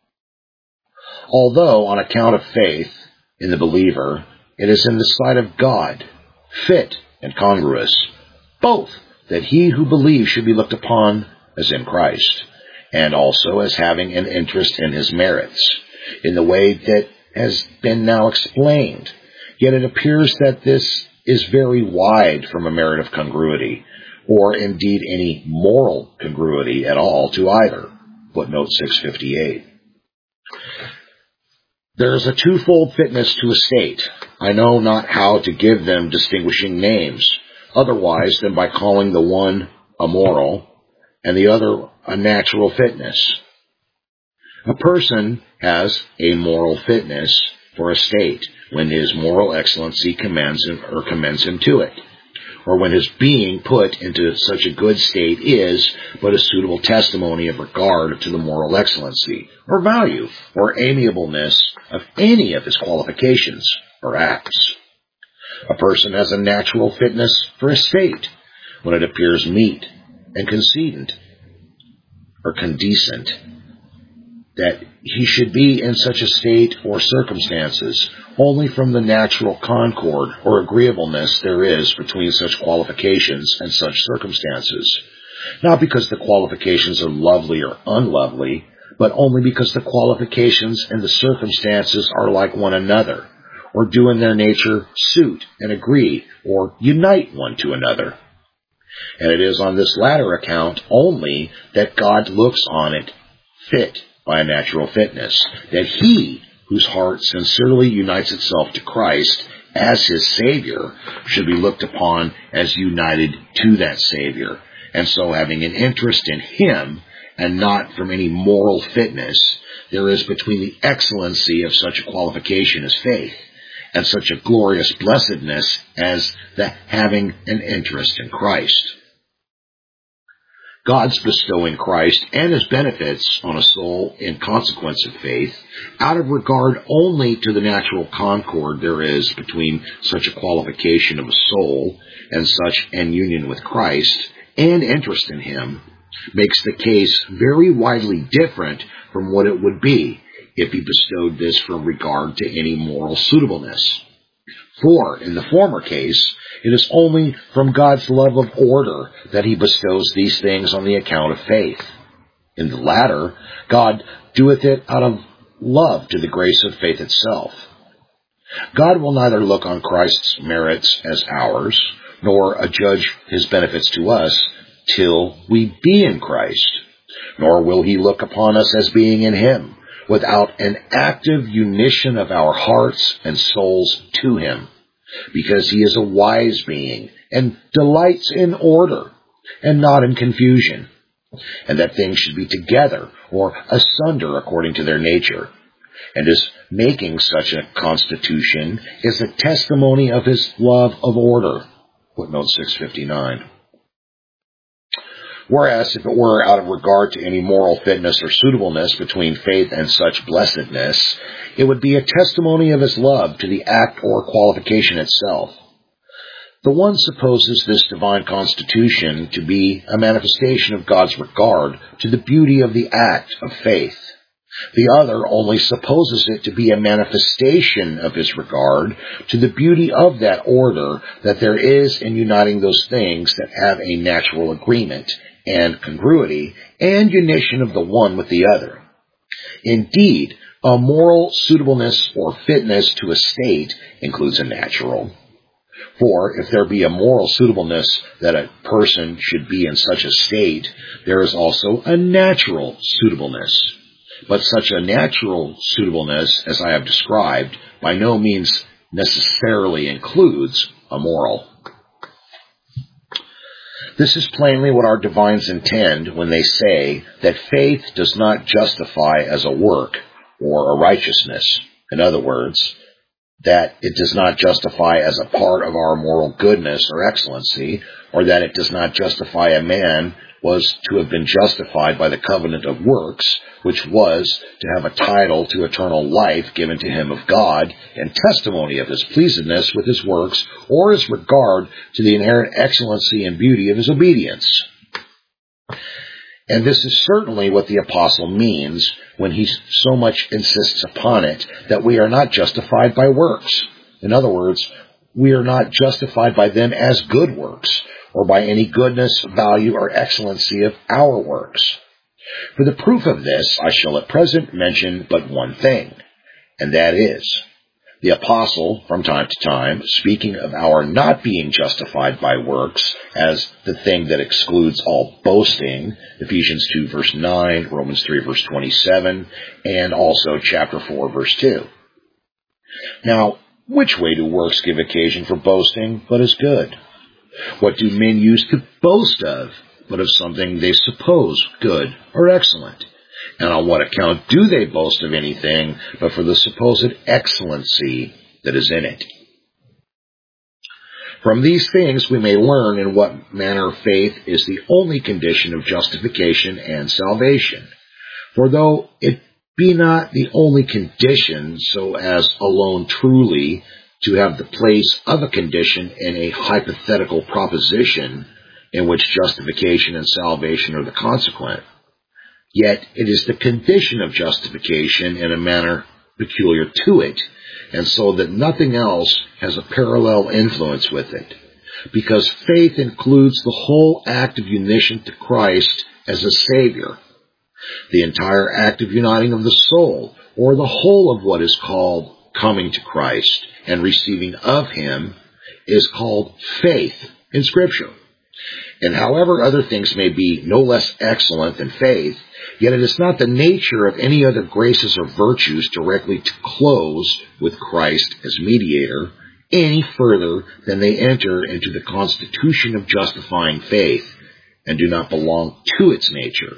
Although, on account of faith in the believer, it is in the sight of God fit and congruous, both that he who believes should be looked upon as in Christ, and also as having an interest in his merits, in the way that has been now explained. Yet it appears that this is very wide from a merit of congruity, or indeed any moral congruity at all to either. Footnote six fifty-eight. There is a twofold fitness to a state. I know not how to give them distinguishing names, otherwise than by calling the one a moral, and the other a natural fitness. A person has a moral fitness for a state when his moral excellency commends him, or commends him to it, or when his being put into such a good state is but a suitable testimony of regard to the moral excellency, or value, or amiableness of any of his qualifications or acts. A person has a natural fitness for a state when it appears meet and concedent, or condescent, that he should be in such a state or circumstances only from the natural concord or agreeableness there is between such qualifications and such circumstances, not because the qualifications are lovely or unlovely, but only because the qualifications and the circumstances are like one another, or do in their nature suit and agree or unite one to another. And it is on this latter account only that God looks on it fit by a natural fitness, that he whose heart sincerely unites itself to Christ as his Savior should be looked upon as united to that Savior, and so having an interest in him and not from any moral fitness there is between the excellency of such a qualification as faith and such a glorious blessedness as the having an interest in Christ. God's bestowing Christ and his benefits on a soul in consequence of faith, out of regard only to the natural concord there is between such a qualification of a soul and such an union with Christ and interest in him, makes the case very widely different from what it would be if he bestowed this from regard to any moral suitableness. For, in the former case, it is only from God's love of order that he bestows these things on the account of faith. In the latter, God doeth it out of love to the grace of faith itself. God will neither look on Christ's merits as ours, nor adjudge his benefits to us till we be in Christ, nor will he look upon us as being in him, without an active unition of our hearts and souls to him, because he is a wise being and delights in order and not in confusion, and that things should be together or asunder according to their nature. And his making such a constitution is a testimony of his love of order. Footnote six fifty-nine. Whereas, if it were out of regard to any moral fitness or suitableness between faith and such blessedness, it would be a testimony of his love to the act or qualification itself. The one supposes this divine constitution to be a manifestation of God's regard to the beauty of the act of faith. The other only supposes it to be a manifestation of his regard to the beauty of that order that there is in uniting those things that have a natural agreement and congruity and unition of the one with the other. Indeed, a moral suitableness or fitness to a state includes a natural. For if there be a moral suitableness that a person should be in such a state, there is also a natural suitableness. But such a natural suitableness, as I have described, by no means necessarily includes a moral. This is plainly what our divines intend when they say that faith does not justify as a work or a righteousness. In other words, that it does not justify as a part of our moral goodness or excellency, or that it does not justify a man was to have been justified by the covenant of works, which was to have a title to eternal life given to him of God, and testimony of his pleasedness with his works, or his regard to the inherent excellency and beauty of his obedience. And this is certainly what the apostle means when he so much insists upon it, that we are not justified by works. In other words, we are not justified by them as good works, or by any goodness, value, or excellency of our works. For the proof of this, I shall at present mention but one thing, and that is, the apostle, from time to time, speaking of our not being justified by works as the thing that excludes all boasting, Ephesians two verse nine, Romans three verse twenty-seven, and also chapter four verse two. Now, which way do works give occasion for boasting but as good? What do men use to boast of but of something they suppose good or excellent? And on what account do they boast of anything but for the supposed excellency that is in it? From these things we may learn in what manner faith is the only condition of justification and salvation. For though it be not the only condition so as alone truly to have the place of a condition in a hypothetical proposition in which justification and salvation are the consequent, yet it is the condition of justification in a manner peculiar to it, and so that nothing else has a parallel influence with it, because faith includes the whole act of unition to Christ as a Savior, the entire act of uniting of the soul, or the whole of what is called coming to Christ and receiving of him is called faith in Scripture. And however other things may be no less excellent than faith, yet it is not the nature of any other graces or virtues directly to close with Christ as mediator any further than they enter into the constitution of justifying faith and do not belong to its nature.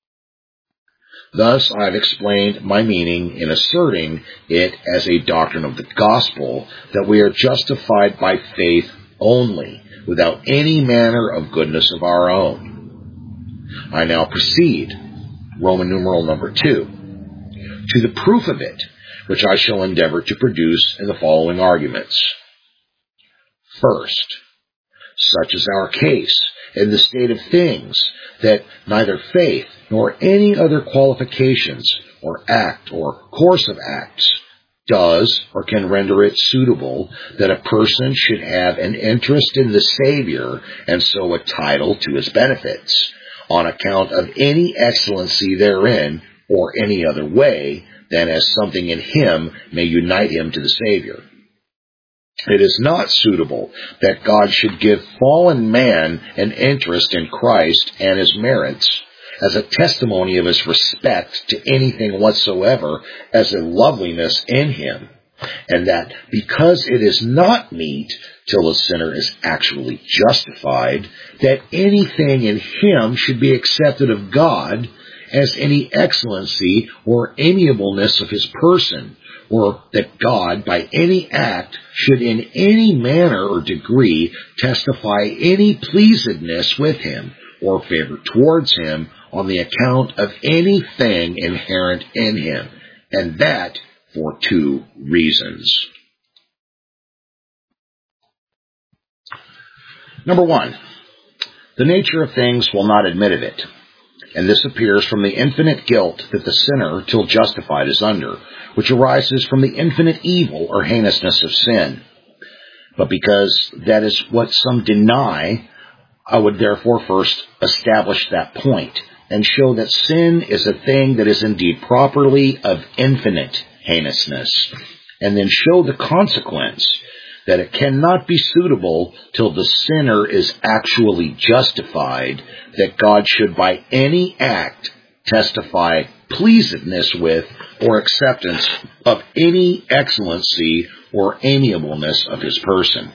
Thus, I have explained my meaning in asserting it as a doctrine of the gospel that we are justified by faith only, without any manner of goodness of our own. I now proceed, Roman numeral number two, to the proof of it, which I shall endeavor to produce in the following arguments. First, such is our case in the state of things, that neither faith nor any other qualifications or act or course of acts does or can render it suitable that a person should have an interest in the Savior and so a title to his benefits, on account of any excellency therein, or any other way, than as something in him may unite him to the Savior. It is not suitable that God should give fallen man an interest in Christ and his merits as a testimony of his respect to anything whatsoever as a loveliness in him, and that because it is not meet till a sinner is actually justified, that anything in him should be accepted of God as any excellency or amiableness of his person, or that God, by any act, should in any manner or degree testify any pleasedness with him, or favor towards him, on the account of anything inherent in him, and that for two reasons. Number one, the nature of things will not admit of it. And this appears from the infinite guilt that the sinner, till justified, is under, which arises from the infinite evil or heinousness of sin. But because that is what some deny, I would therefore first establish that point, and show that sin is a thing that is indeed properly of infinite heinousness, and then show the consequence, that it cannot be suitable till the sinner is actually justified, that God should by any act testify pleasedness with or acceptance of any excellency or amiableness of his person.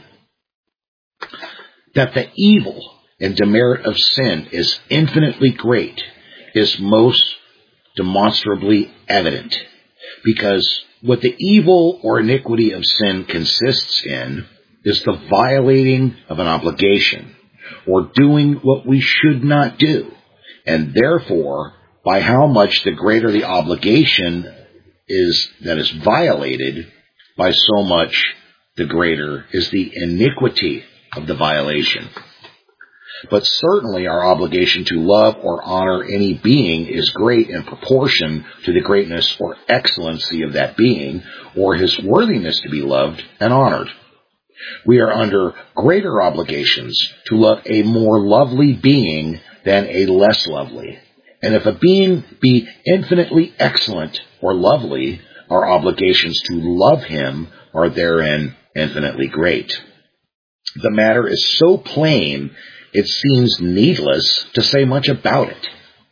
That the evil and demerit of sin is infinitely great is most demonstrably evident, because what the evil or iniquity of sin consists in is the violating of an obligation, or doing what we should not do, and therefore, by how much the greater the obligation is that is violated, by so much the greater is the iniquity of the violation. But certainly our obligation to love or honor any being is great in proportion to the greatness or excellency of that being, or his worthiness to be loved and honored. We are under greater obligations to love a more lovely being than a less lovely. And if a being be infinitely excellent or lovely, our obligations to love him are therein infinitely great. The matter is so plain, it seems needless to say much about it.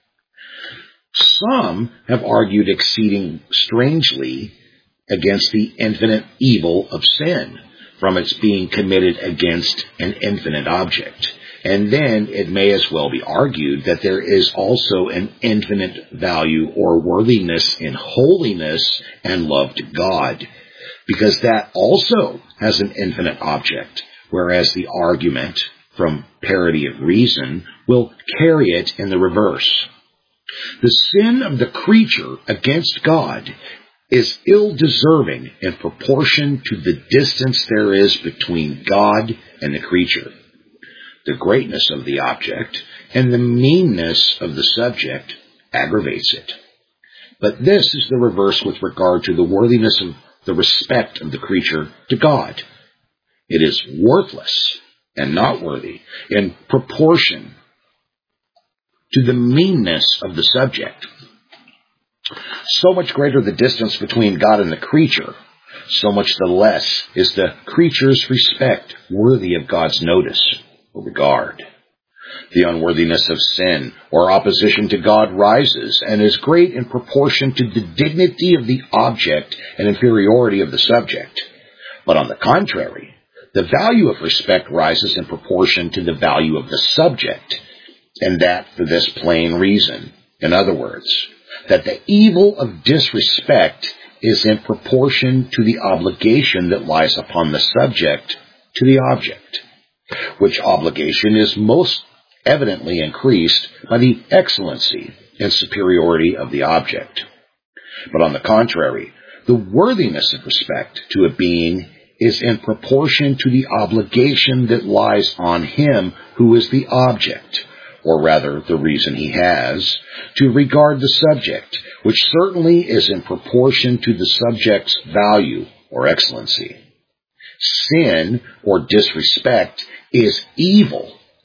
Some have argued exceeding strangely against the infinite evil of sin, from its being committed against an infinite object. And then it may as well be argued that there is also an infinite value or worthiness in holiness and love to God, because that also has an infinite object, whereas the argument from parity of reason will carry it in the reverse. The sin of the creature against God is ill-deserving in proportion to the distance there is between God and the creature. The greatness of the object and the meanness of the subject aggravates it. But this is the reverse with regard to the worthiness of the respect of the creature to God. It is worthless and not worthy in proportion to the meanness of the subject. So much greater the distance between God and the creature, so much the less is the creature's respect worthy of God's notice or regard. The unworthiness of sin or opposition to God rises and is great in proportion to the dignity of the object and inferiority of the subject. But on the contrary, the value of respect rises in proportion to the value of the subject, and that for this plain reason. In other words, that the evil of disrespect is in proportion to the obligation that lies upon the subject to the object, which obligation is most evidently increased by the excellency and superiority of the object. But on the contrary, the worthiness of respect to a being is in proportion to the obligation that lies on him who is the object, or rather the reason he has, to regard the subject, which certainly is in proportion to the subject's value or excellency. Sin or disrespect is evil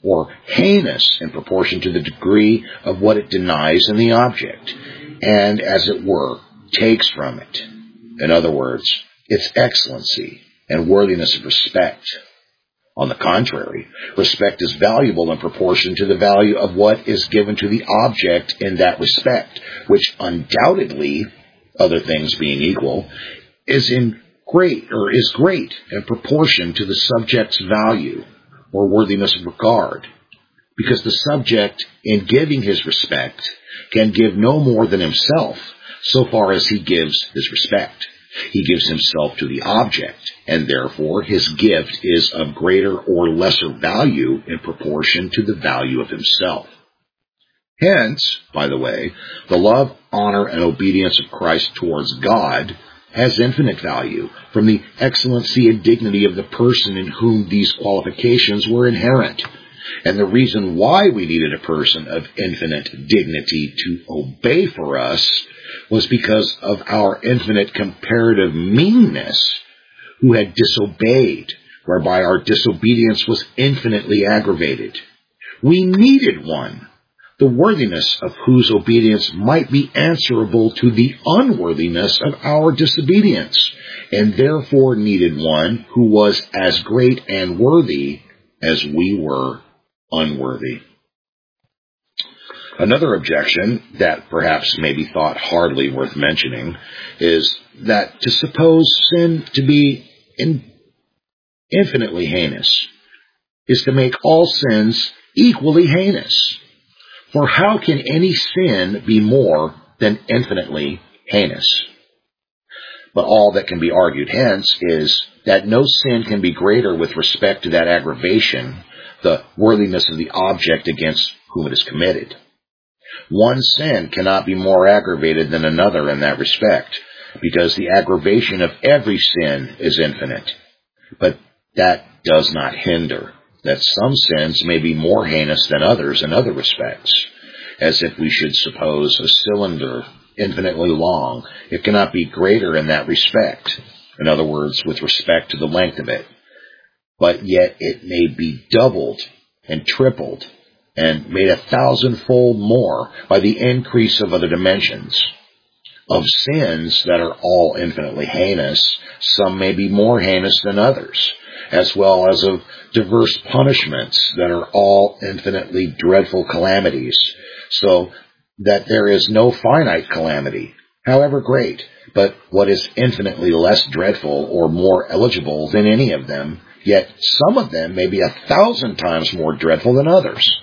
or heinous in proportion to the degree of what it denies in the object, and, as it were, takes from it. In other words, its excellency and worthiness of respect. On the contrary, respect is valuable in proportion to the value of what is given to the object in that respect, which undoubtedly, other things being equal, is in great or is great in proportion to the subject's value or worthiness of regard, because the subject, in giving his respect, can give no more than himself so far as he gives his respect. He gives himself to the object, and therefore his gift is of greater or lesser value in proportion to the value of himself. Hence, by the way, the love, honor, and obedience of Christ towards God has infinite value from the excellency and dignity of the person in whom these qualifications were inherent. And the reason why we needed a person of infinite dignity to obey for us was because of our infinite comparative meanness, who had disobeyed, whereby our disobedience was infinitely aggravated. We needed one, the worthiness of whose obedience might be answerable to the unworthiness of our disobedience, and therefore needed one who was as great and worthy as we were unworthy. Another objection that perhaps may be thought hardly worth mentioning is that to suppose sin to be in infinitely heinous is to make all sins equally heinous. For how can any sin be more than infinitely heinous? But all that can be argued hence is that no sin can be greater with respect to that aggravation, the worthiness of the object against whom it is committed. One sin cannot be more aggravated than another in that respect, because the aggravation of every sin is infinite. But that does not hinder that some sins may be more heinous than others in other respects, as if we should suppose a cylinder infinitely long, it cannot be greater in that respect, in other words, with respect to the length of it, but yet it may be doubled and tripled and made a thousandfold more by the increase of other dimensions. Of sins that are all infinitely heinous, some may be more heinous than others, as well as of diverse punishments that are all infinitely dreadful calamities, so that there is no finite calamity, however great, but what is infinitely less dreadful or more eligible than any of them, yet some of them may be a thousand times more dreadful than others.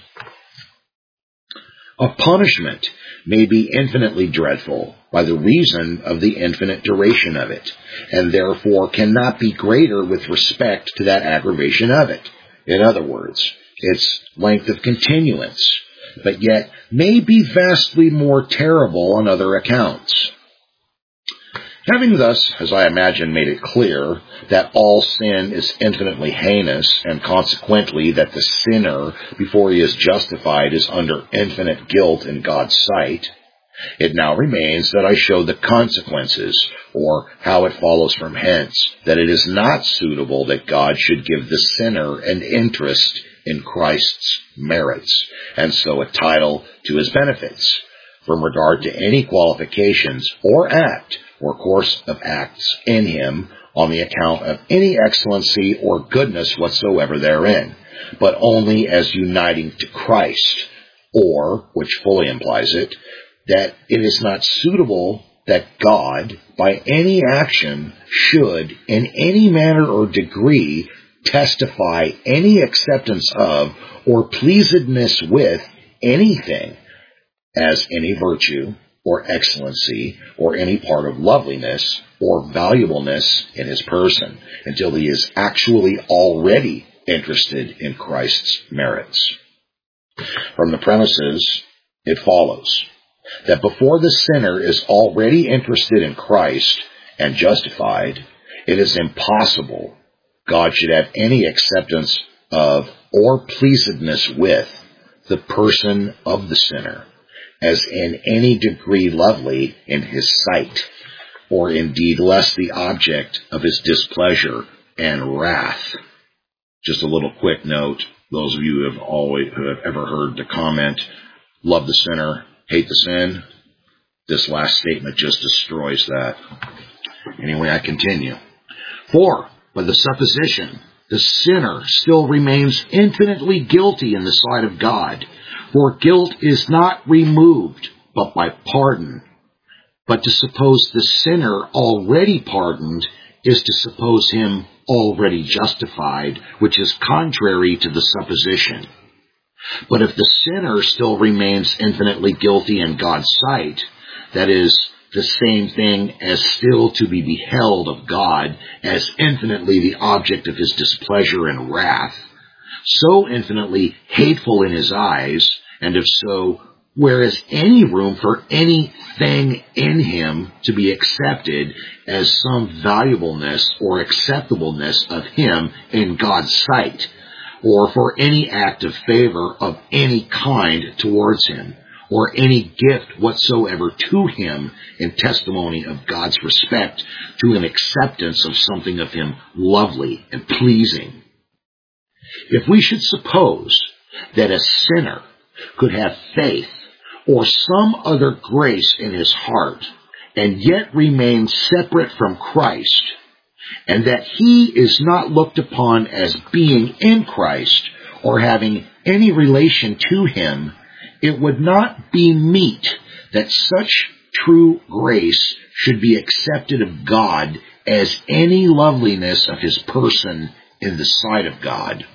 A punishment may be infinitely dreadful by the reason of the infinite duration of it, and therefore cannot be greater with respect to that aggravation of it. In other words, its length of continuance, but yet may be vastly more terrible on other accounts. Having thus, as I imagine, made it clear that all sin is infinitely heinous, and consequently that the sinner, before he is justified, is under infinite guilt in God's sight, it now remains that I show the consequences, or how it follows from hence, that it is not suitable that God should give the sinner an interest in Christ's merits, and so a title to his benefits, from regard to any qualifications or act or course of acts in him on the account of any excellency or goodness whatsoever therein, but only as uniting to Christ, or, which fully implies it, that it is not suitable that God, by any action, should, in any manner or degree, testify any acceptance of or pleasedness with anything, as any virtue or excellency or any part of loveliness or valuableness in his person, until he is actually already interested in Christ's merits. From the premises, it follows that before the sinner is already interested in Christ and justified, it is impossible God should have any acceptance of or pleasedness with the person of the sinner, as in any degree lovely in his sight, or indeed less the object of his displeasure and wrath. Just a little quick note, those of you who have always who have ever heard the comment, love the sinner, hate the sin, this last statement just destroys that. Anyway, I continue. For, by the supposition, the sinner still remains infinitely guilty in the sight of God, for guilt is not removed but by pardon. But to suppose the sinner already pardoned is to suppose him already justified, which is contrary to the supposition. But if the sinner still remains infinitely guilty in God's sight, that is, the same thing as still to be beheld of God as infinitely the object of his displeasure and wrath, so infinitely hateful in his eyes, and if so, where is any room for anything in him to be accepted as some valuableness or acceptableness of him in God's sight, or for any act of favor of any kind towards him, or any gift whatsoever to him in testimony of God's respect to an acceptance of something of him lovely and pleasing? If we should suppose that a sinner could have faith or some other grace in his heart, and yet remain separate from Christ, and that he is not looked upon as being in Christ or having any relation to him, it would not be meet that such true grace should be accepted of God as any loveliness of his person in the sight of God.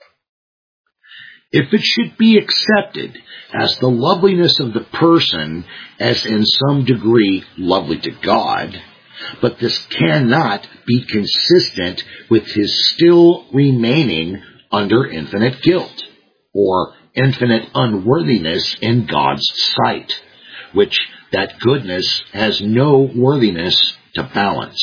If it should be accepted as the loveliness of the person as in some degree lovely to God, but this cannot be consistent with his still remaining under infinite guilt, or infinite unworthiness in God's sight, which that goodness has no worthiness to balance.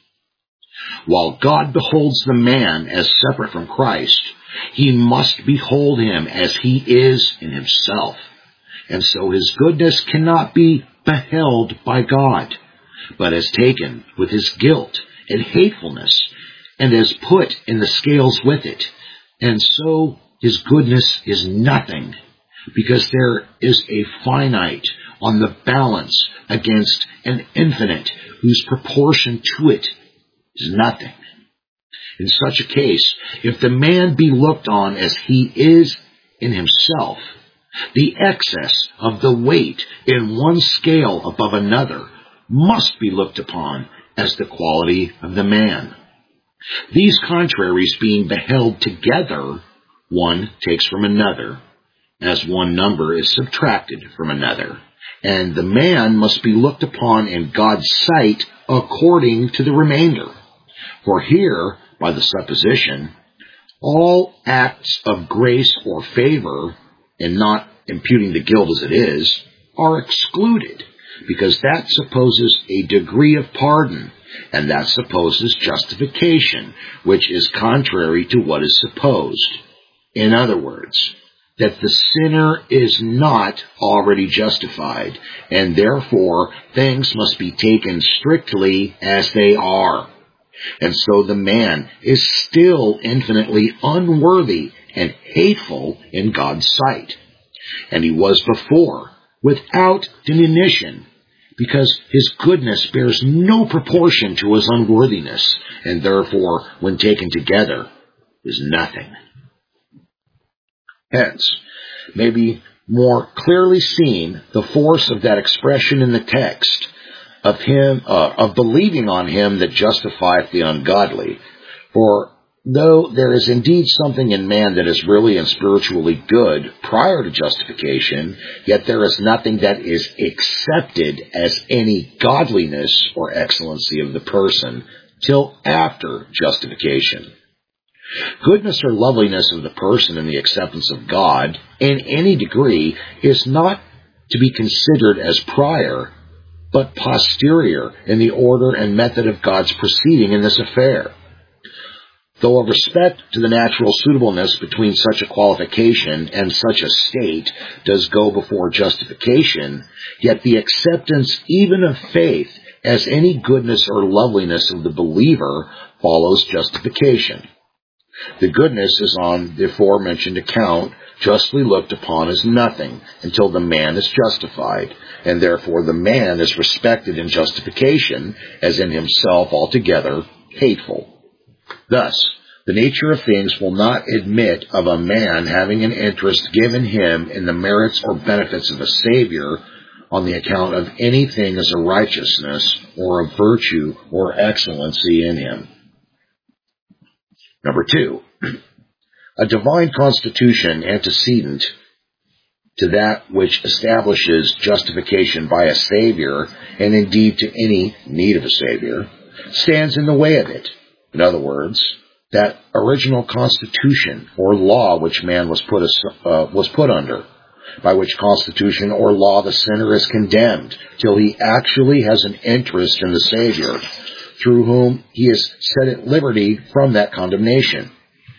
While God beholds the man as separate from Christ, he must behold him as he is in himself, and so his goodness cannot be beheld by God, but as taken with his guilt and hatefulness, and as put in the scales with it, and so his goodness is nothing, because there is a finite on the balance against an infinite whose proportion to it is nothing. In such a case, if the man be looked on as he is in himself, the excess of the weight in one scale above another must be looked upon as the quality of the man. These contraries being beheld together, one takes from another, as one number is subtracted from another, and the man must be looked upon in God's sight according to the remainder. For here, by the supposition, all acts of grace or favor, and not imputing the guilt as it is, are excluded, because that supposes a degree of pardon, and that supposes justification, which is contrary to what is supposed. In other words, that the sinner is not already justified, and therefore things must be taken strictly as they are. And so the man is still infinitely unworthy and hateful in God's sight. And he was before, without diminution, because his goodness bears no proportion to his unworthiness, and therefore, when taken together, is nothing. Hence, may be more clearly seen the force of that expression in the text, of him, uh, of believing on him that justifieth the ungodly. For though there is indeed something in man that is really and spiritually good prior to justification, yet there is nothing that is accepted as any godliness or excellency of the person till after justification. Goodness or loveliness of the person in the acceptance of God in any degree is not to be considered as prior, but posterior in the order and method of God's proceeding in this affair. Though of respect to the natural suitableness between such a qualification and such a state does go before justification, yet the acceptance even of faith as any goodness or loveliness of the believer follows justification. The goodness is on the aforementioned account justly looked upon as nothing until the man is justified, and therefore the man is respected in justification as in himself altogether hateful. Thus, the nature of things will not admit of a man having an interest given him in the merits or benefits of a Savior on the account of anything as a righteousness or a virtue or excellency in him. Number two, a divine constitution antecedent to that which establishes justification by a Savior, and indeed to any need of a Savior, stands in the way of it. In other words, that original constitution or law which man was put uh, was put under, by which constitution or law the sinner is condemned till he actually has an interest in the Savior, through whom he is set at liberty from that condemnation.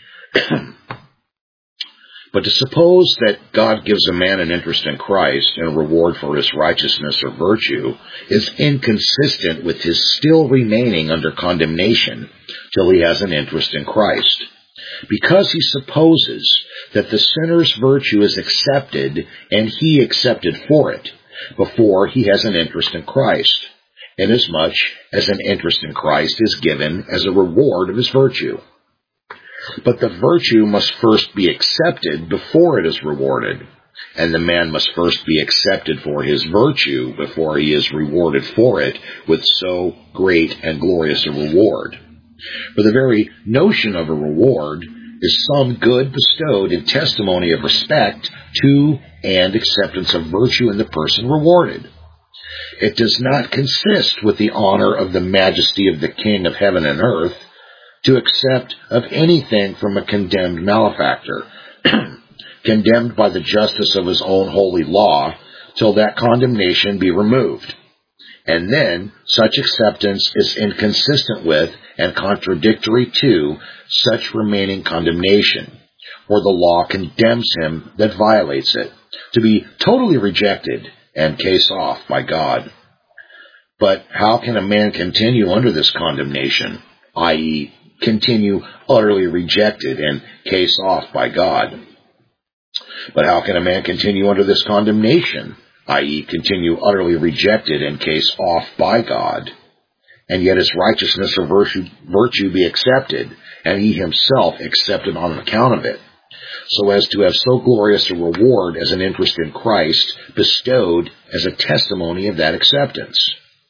But to suppose that God gives a man an interest in Christ and a reward for his righteousness or virtue is inconsistent with his still remaining under condemnation till he has an interest in Christ, because he supposes that the sinner's virtue is accepted and he accepted for it before he has an interest in Christ, inasmuch as an interest in Christ is given as a reward of his virtue. But the virtue must first be accepted before it is rewarded, and the man must first be accepted for his virtue before he is rewarded for it with so great and glorious a reward. For the very notion of a reward is some good bestowed in testimony of respect to and acceptance of virtue in the person rewarded. It does not consist with the honor of the majesty of the King of heaven and earth to accept of anything from a condemned malefactor, condemned by the justice of his own holy law, till that condemnation be removed. And then such acceptance is inconsistent with and contradictory to such remaining condemnation, or the law condemns him that violates it, to be totally rejected and case off by God. But how can a man continue under this condemnation, that is, continue utterly rejected and case off by God? But how can a man continue under this condemnation, that is, continue utterly rejected and case off by God, and yet his righteousness or virtue, virtue be accepted, and he himself accepted on account of it, so as to have so glorious a reward as an interest in Christ bestowed as a testimony of that acceptance?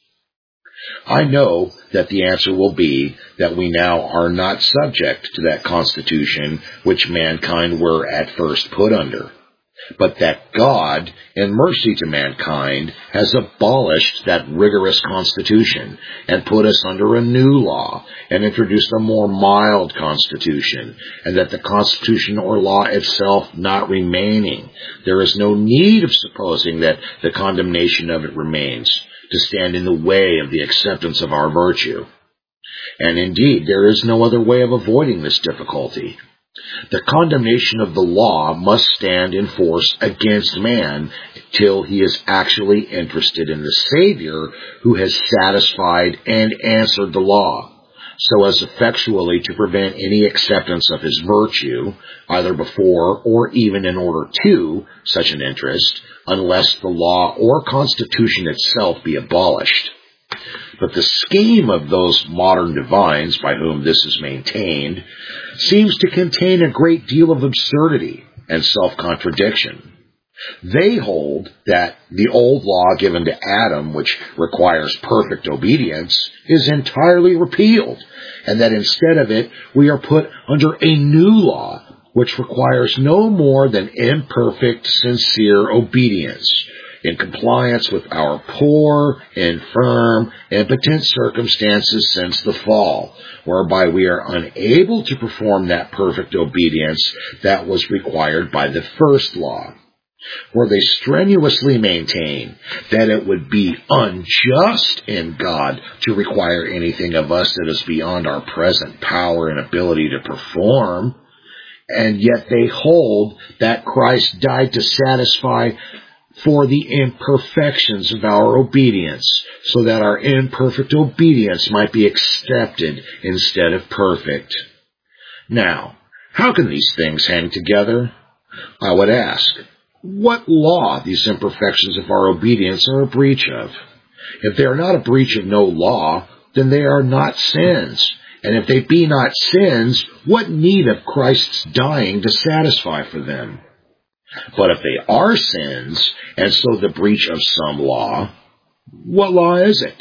I know that the answer will be that we now are not subject to that constitution which mankind were at first put under, but that God, in mercy to mankind, has abolished that rigorous constitution and put us under a new law and introduced a more mild constitution, and that the constitution or law itself not remaining, there is no need of supposing that the condemnation of it remains to stand in the way of the acceptance of our virtue. And indeed, there is no other way of avoiding this difficulty. The condemnation of the law must stand in force against man till he is actually interested in the Savior who has satisfied and answered the law, so as effectually to prevent any acceptance of his virtue, either before or even in order to such an interest, unless the law or constitution itself be abolished. But the scheme of those modern divines by whom this is maintained seems to contain a great deal of absurdity and self-contradiction. They hold that the old law given to Adam, which requires perfect obedience, is entirely repealed, and that instead of it we are put under a new law, which requires no more than imperfect, sincere obedience, in compliance with our poor, infirm, impotent circumstances since the fall, whereby we are unable to perform that perfect obedience that was required by the first law. Where they strenuously maintain that it would be unjust in God to require anything of us that is beyond our present power and ability to perform, and yet they hold that Christ died to satisfy for the imperfections of our obedience, so that our imperfect obedience might be accepted instead of perfect. Now, How can these things hang together? I would ask, what law these imperfections of our obedience are a breach of? If they are not a breach of no law, then they are not sins. And if they be not sins, what need of Christ's dying to satisfy for them? But if they are sins, and so the breach of some law, what law is it?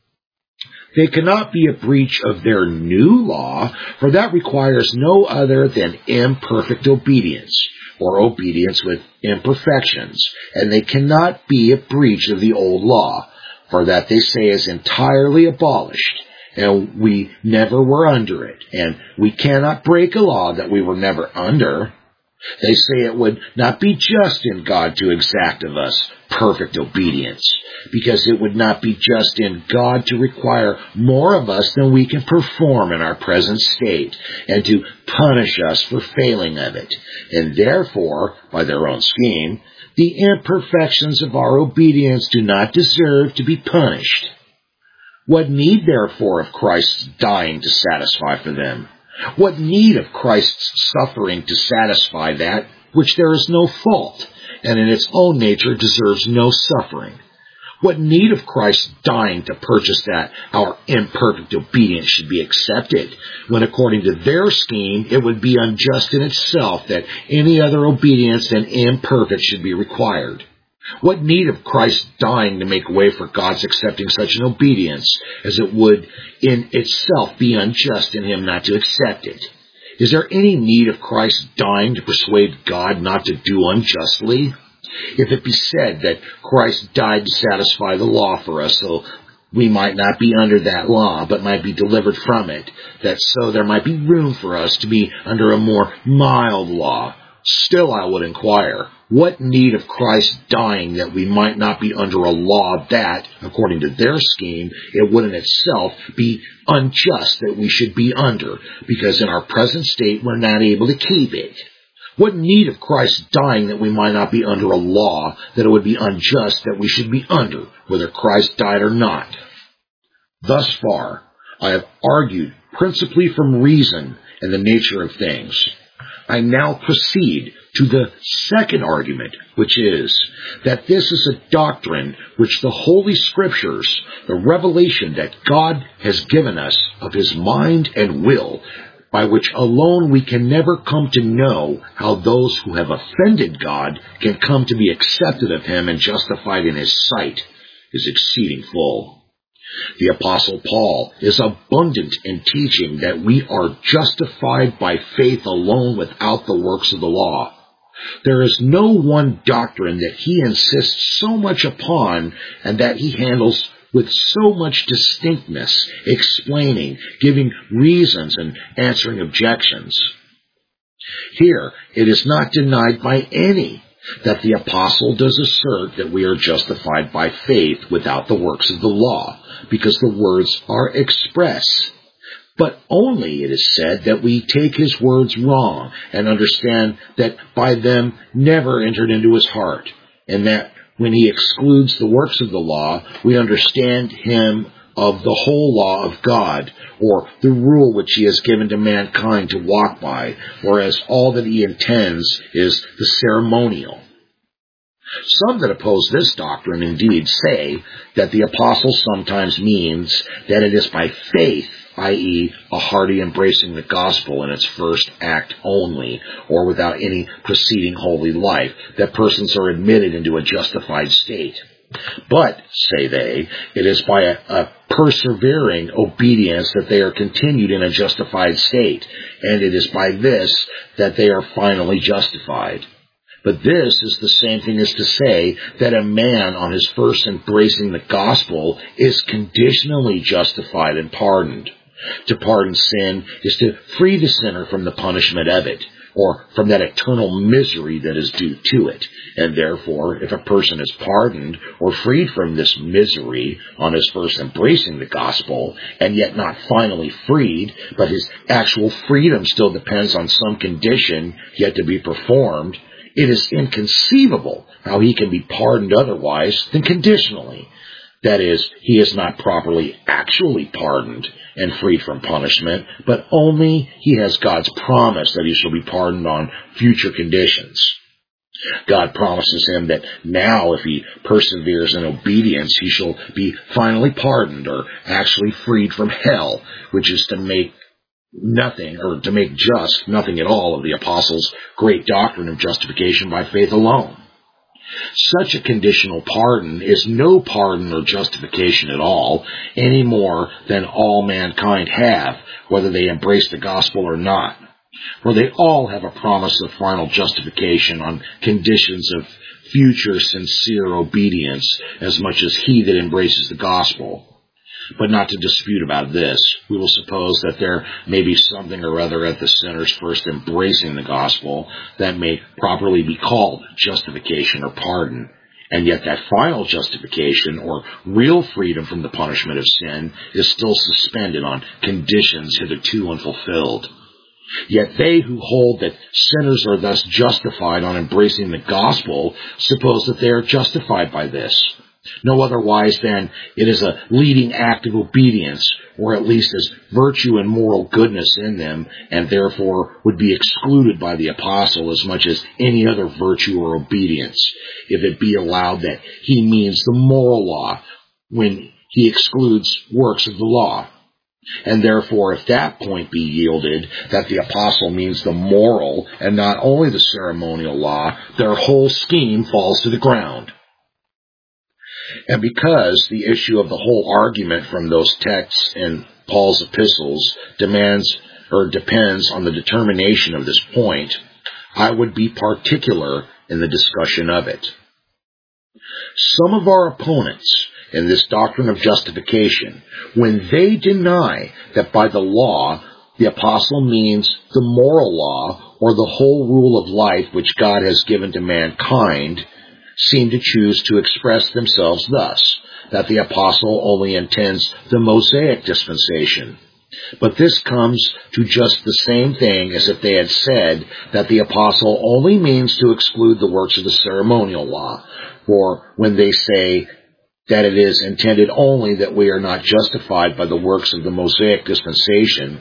They cannot be a breach of their new law, for that requires no other than imperfect obedience, or obedience with imperfections, and they cannot be a breach of the old law, for that they say is entirely abolished, and we never were under it, and we cannot break a law that we were never under. They say it would not be just in God to exact of us perfect obedience, because it would not be just in God to require more of us than we can perform in our present state, and to punish us for failing of it. And therefore, by their own scheme, the imperfections of our obedience do not deserve to be punished. What need, therefore, of Christ's dying to satisfy for them? What need of Christ's suffering to satisfy that which there is no fault, and in its own nature deserves no suffering? What need of Christ's dying to purchase that our imperfect obedience should be accepted, when according to their scheme it would be unjust in itself that any other obedience than imperfect should be required? What need of Christ dying to make way for God's accepting such an obedience, as it would in itself be unjust in him not to accept it? Is there any need of Christ dying to persuade God not to do unjustly? If it be said that Christ died to satisfy the law for us, so we might not be under that law, but might be delivered from it, that so there might be room for us to be under a more mild law, still I would inquire, what need of Christ dying that we might not be under a law that, according to their scheme, it would in itself be unjust that we should be under, because in our present state we're not able to keep it? What need of Christ dying that we might not be under a law that it would be unjust that we should be under, whether Christ died or not? Thus far, I have argued principally from reason and the nature of things. I now proceed to the second argument, which is that this is a doctrine which the Holy Scriptures, the revelation that God has given us of his mind and will, by which alone we can never come to know how those who have offended God can come to be accepted of him and justified in his sight, is exceeding full. The Apostle Paul is abundant in teaching that we are justified by faith alone without the works of the law. There is no one doctrine that he insists so much upon and that he handles with so much distinctness, explaining, giving reasons, and answering objections. Here, it is not denied by any that the apostle does assert that we are justified by faith without the works of the law, because the words are express. But only, it is said, that we take his words wrong and understand that by them never entered into his heart, and that when he excludes the works of the law, we understand him of the whole law of God, or the rule which he has given to mankind to walk by, whereas all that he intends is the ceremonial. Some that oppose this doctrine indeed say that the apostle sometimes means that it is by faith, that is, a hearty embracing the gospel in its first act only, or without any preceding holy life, that persons are admitted into a justified state. But, say they, it is by a, a persevering obedience that they are continued in a justified state, and it is by this that they are finally justified. But this is the same thing as to say that a man on his first embracing the gospel is conditionally justified and pardoned. To pardon sin is to free the sinner from the punishment of it, or from that eternal misery that is due to it. And therefore, if a person is pardoned or freed from this misery on his first embracing the gospel, and yet not finally freed, but his actual freedom still depends on some condition yet to be performed, it is inconceivable how he can be pardoned otherwise than conditionally. That is, he is not properly actually pardoned and freed from punishment, but only he has God's promise that he shall be pardoned on future conditions. God promises him that now, if he perseveres in obedience, he shall be finally pardoned or actually freed from hell, which is to make nothing, or to make just nothing at all of the apostles' great doctrine of justification by faith alone. Such a conditional pardon is no pardon or justification at all, any more than all mankind have, whether they embrace the gospel or not. For they all have a promise of final justification on conditions of future sincere obedience, as much as he that embraces the gospel. But not to dispute about this, we will suppose that there may be something or other at the sinner's first embracing the gospel that may properly be called justification or pardon, and yet that final justification or real freedom from the punishment of sin is still suspended on conditions hitherto unfulfilled. Yet they who hold that sinners are thus justified on embracing the gospel suppose that they are justified by this. No otherwise than it is a leading act of obedience, or at least as virtue and moral goodness in them, and therefore would be excluded by the apostle as much as any other virtue or obedience, if it be allowed that he means the moral law when he excludes works of the law. And therefore, if that point be yielded, that the apostle means the moral and not only the ceremonial law, their whole scheme falls to the ground. And because the issue of the whole argument from those texts in Paul's epistles demands or depends on the determination of this point, I would be particular in the discussion of it. Some of our opponents in this doctrine of justification, when they deny that by the law the apostle means the moral law or the whole rule of life which God has given to mankind, seem to choose to express themselves thus, that the apostle only intends the Mosaic dispensation. But this comes to just the same thing as if they had said that the apostle only means to exclude the works of the ceremonial law, for when they say that it is intended only that we are not justified by the works of the Mosaic dispensation,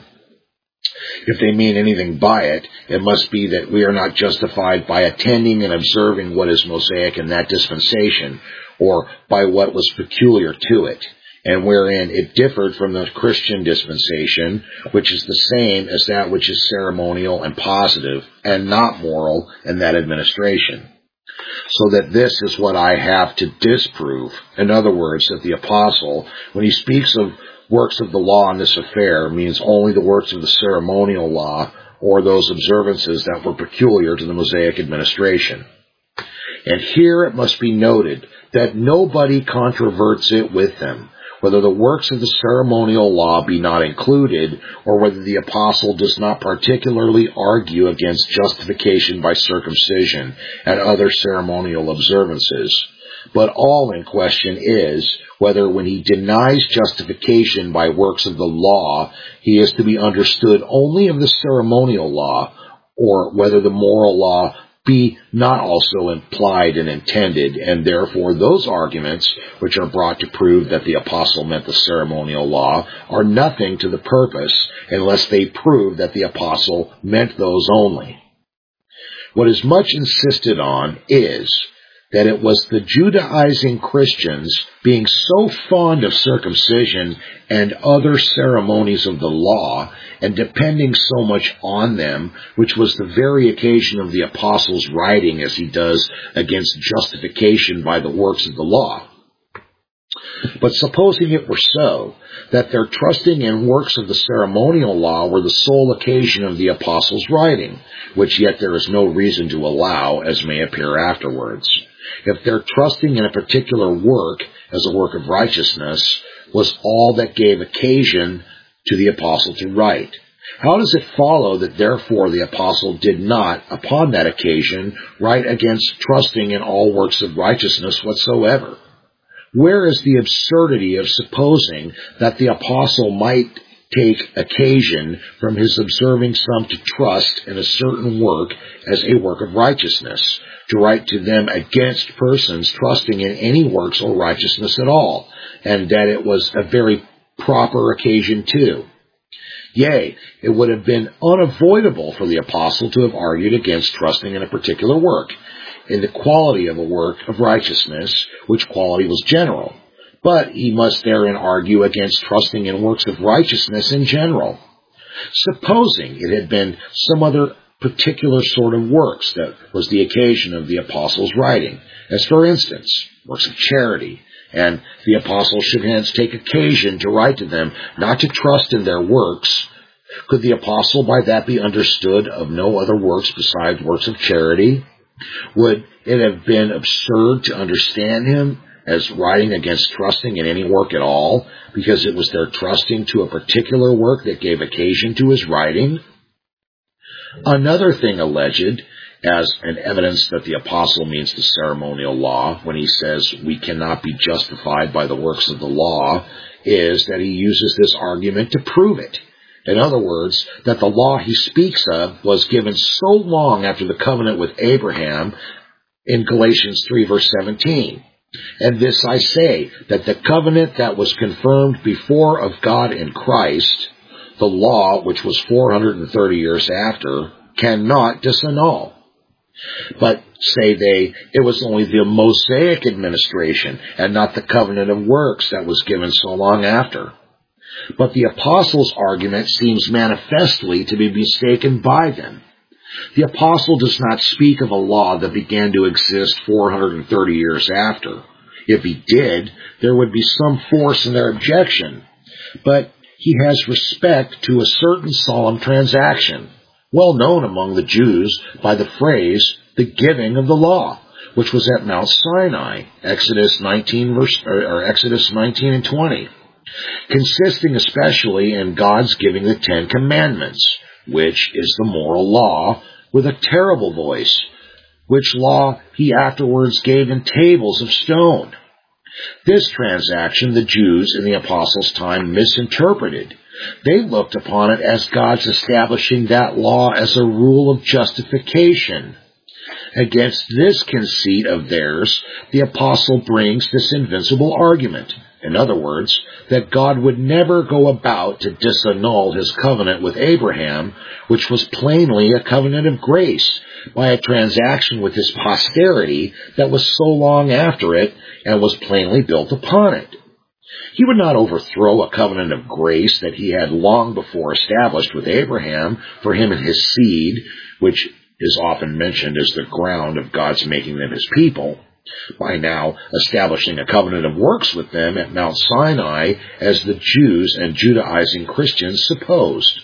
if they mean anything by it, it must be that we are not justified by attending and observing what is Mosaic in that dispensation, or by what was peculiar to it, and wherein it differed from the Christian dispensation, which is the same as that which is ceremonial and positive, and not moral in that administration. So that this is what I have to disprove. In other words, that the apostle, when he speaks of works of the law in this affair, means only the works of the ceremonial law or those observances that were peculiar to the Mosaic administration. And here it must be noted that nobody controverts it with them, whether the works of the ceremonial law be not included, or whether the apostle does not particularly argue against justification by circumcision and other ceremonial observances. But all in question is whether when he denies justification by works of the law, he is to be understood only of the ceremonial law, or whether the moral law be not also implied and intended, and therefore those arguments which are brought to prove that the apostle meant the ceremonial law are nothing to the purpose unless they prove that the apostle meant those only. What is much insisted on is that it was the Judaizing Christians, being so fond of circumcision and other ceremonies of the law, and depending so much on them, which was the very occasion of the apostle's writing as he does against justification by the works of the law. But supposing it were so, that their trusting in works of the ceremonial law were the sole occasion of the apostle's writing, which yet there is no reason to allow, as may appear afterwards, if their trusting in a particular work as a work of righteousness was all that gave occasion to the apostle to write, how does it follow that therefore the apostle did not, upon that occasion, write against trusting in all works of righteousness whatsoever? Where is the absurdity of supposing that the apostle might take occasion from his observing some to trust in a certain work as a work of righteousness, to write to them against persons trusting in any works or righteousness at all, and that it was a very proper occasion too. Yea, it would have been unavoidable for the apostle to have argued against trusting in a particular work, in the quality of a work of righteousness, which quality was general. But he must therein argue against trusting in works of righteousness in general. Supposing it had been some other particular sort of works that was the occasion of the apostle's writing, as for instance, works of charity, and the apostle should hence take occasion to write to them not to trust in their works, could the apostle by that be understood of no other works besides works of charity? Would it have been absurd to understand him as writing against trusting in any work at all, because it was their trusting to a particular work that gave occasion to his writing? Another thing alleged as an evidence that the apostle means the ceremonial law when he says we cannot be justified by the works of the law is that he uses this argument to prove it. In other words, that the law he speaks of was given so long after the covenant with Abraham in Galatians three verse seventeen. And this I say, that the covenant that was confirmed before of God in Christ, the law, which was four hundred thirty years after, cannot disannul. But, say they, it was only the Mosaic administration and not the covenant of works that was given so long after. But the apostle's argument seems manifestly to be mistaken by them. The apostle does not speak of a law that began to exist four hundred thirty years after. If he did, there would be some force in their objection. But he has respect to a certain solemn transaction, well known among the Jews by the phrase, the giving of the law, which was at Mount Sinai, Exodus nineteen, verse, or Exodus nineteen and twenty, consisting especially in God's giving the Ten Commandments, which is the moral law, with a terrible voice, which law he afterwards gave in tables of stone. This transaction the Jews in the apostles' time misinterpreted. They looked upon it as God's establishing that law as a rule of justification. Against this conceit of theirs, the apostle brings this invincible argument. In other words, that God would never go about to disannul his covenant with Abraham, which was plainly a covenant of grace, by a transaction with his posterity that was so long after it and was plainly built upon it. He would not overthrow a covenant of grace that he had long before established with Abraham for him and his seed, which is often mentioned as the ground of God's making them his people, by now establishing a covenant of works with them at Mount Sinai as the Jews and Judaizing Christians supposed.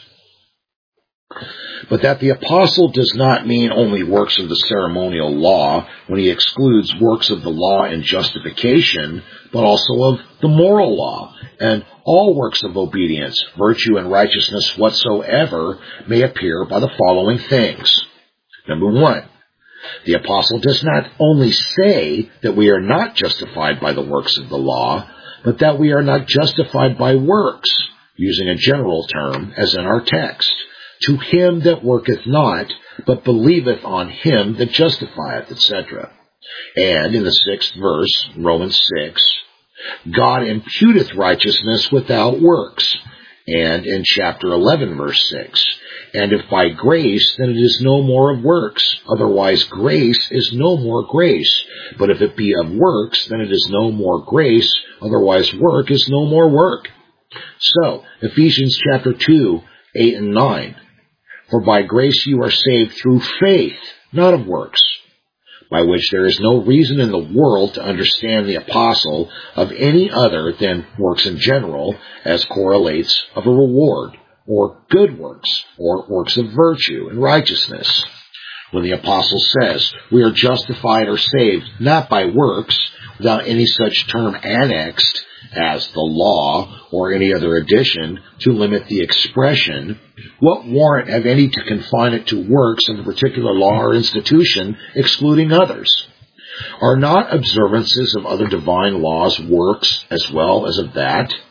But that the apostle does not mean only works of the ceremonial law when he excludes works of the law in justification, but also of the moral law, and all works of obedience, virtue, and righteousness whatsoever may appear by the following things. Number one, the apostle does not only say that we are not justified by the works of the law, but that we are not justified by works, using a general term, as in our text. To him that worketh not, but believeth on him that justifieth, et cetera. And in the sixth verse, Romans six, God imputeth righteousness without works. And in chapter eleven, verse six, and if by grace, then it is no more of works. Otherwise grace is no more grace. But if it be of works, then it is no more grace. Otherwise work is no more work. So, Ephesians chapter two, eight and nine. For by grace you are saved through faith, not of works, by which there is no reason in the world to understand the apostle of any other than works in general, as correlates of a reward, or good works, or works of virtue and righteousness. When the apostle says we are justified or saved not by works, without any such term annexed as the law or any other addition to limit the expression, what warrant have any to confine it to works of a particular law or institution, excluding others? Are not observances of other divine laws works as well as of that?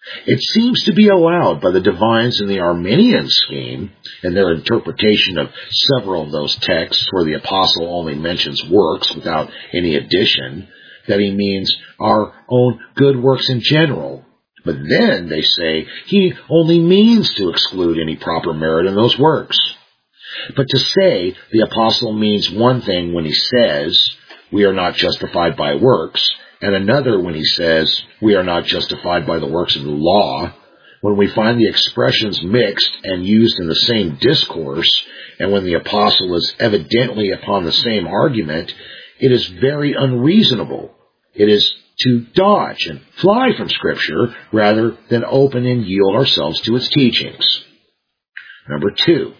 It seems to be allowed by the divines in the Arminian scheme, in their interpretation of several of those texts where the apostle only mentions works without any addition, that he means our own good works in general. But then, they say, he only means to exclude any proper merit in those works. But to say the apostle means one thing when he says, we are not justified by works, and another when he says, we are not justified by the works of the law, when we find the expressions mixed and used in the same discourse, and when the apostle is evidently upon the same argument, it is very unreasonable. It is to dodge and fly from Scripture rather than open and yield ourselves to its teachings. Number two,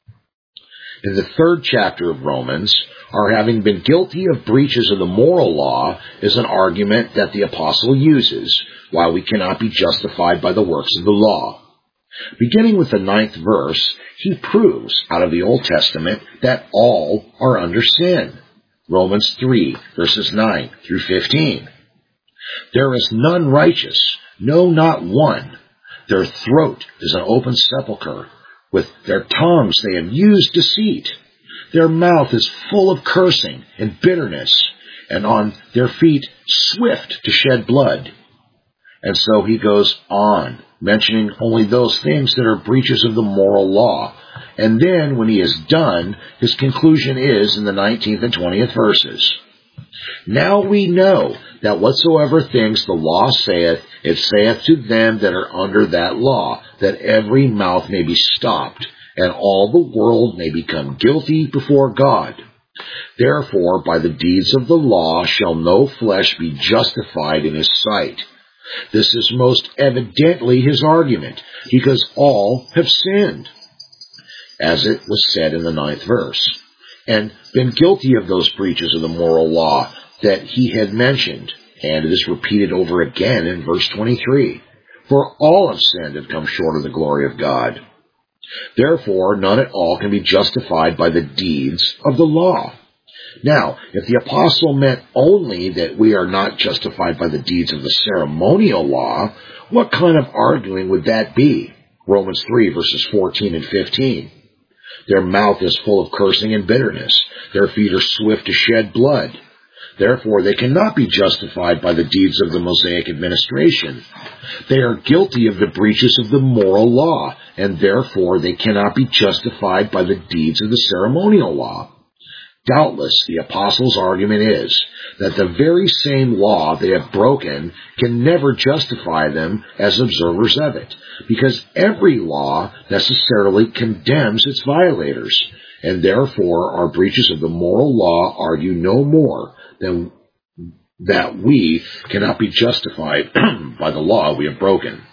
in the third chapter of Romans, our having been guilty of breaches of the moral law is an argument that the apostle uses, while we cannot be justified by the works of the law. Beginning with the ninth verse, he proves out of the Old Testament that all are under sin. Romans three, verses nine through fifteen. There is none righteous, no, not one. Their throat is an open sepulchre. With their tongues they have used deceit. Their mouth is full of cursing and bitterness, and on their feet swift to shed blood. And so he goes on, mentioning only those things that are breaches of the moral law. And then, when he is done, his conclusion is in the nineteenth and twentieth verses. Now we know that whatsoever things the law saith, it saith to them that are under that law, that every mouth may be stopped, and all the world may become guilty before God. Therefore, by the deeds of the law shall no flesh be justified in his sight. This is most evidently his argument, because all have sinned, as it was said in the ninth verse, and been guilty of those breaches of the moral law that he had mentioned, and it is repeated over again in verse twenty-three. For all have sinned and come short of the glory of God. Therefore, none at all can be justified by the deeds of the law. Now, if the apostle meant only that we are not justified by the deeds of the ceremonial law, what kind of arguing would that be? Romans three, verses fourteen and fifteen. Their mouth is full of cursing and bitterness. Their feet are swift to shed blood. Therefore, they cannot be justified by the deeds of the Mosaic administration. They are guilty of the breaches of the moral law, and therefore they cannot be justified by the deeds of the ceremonial law. Doubtless, the apostle's argument is that the very same law they have broken can never justify them as observers of it, because every law necessarily condemns its violators, and therefore our breaches of the moral law argue no more than that we cannot be justified by the law we have broken.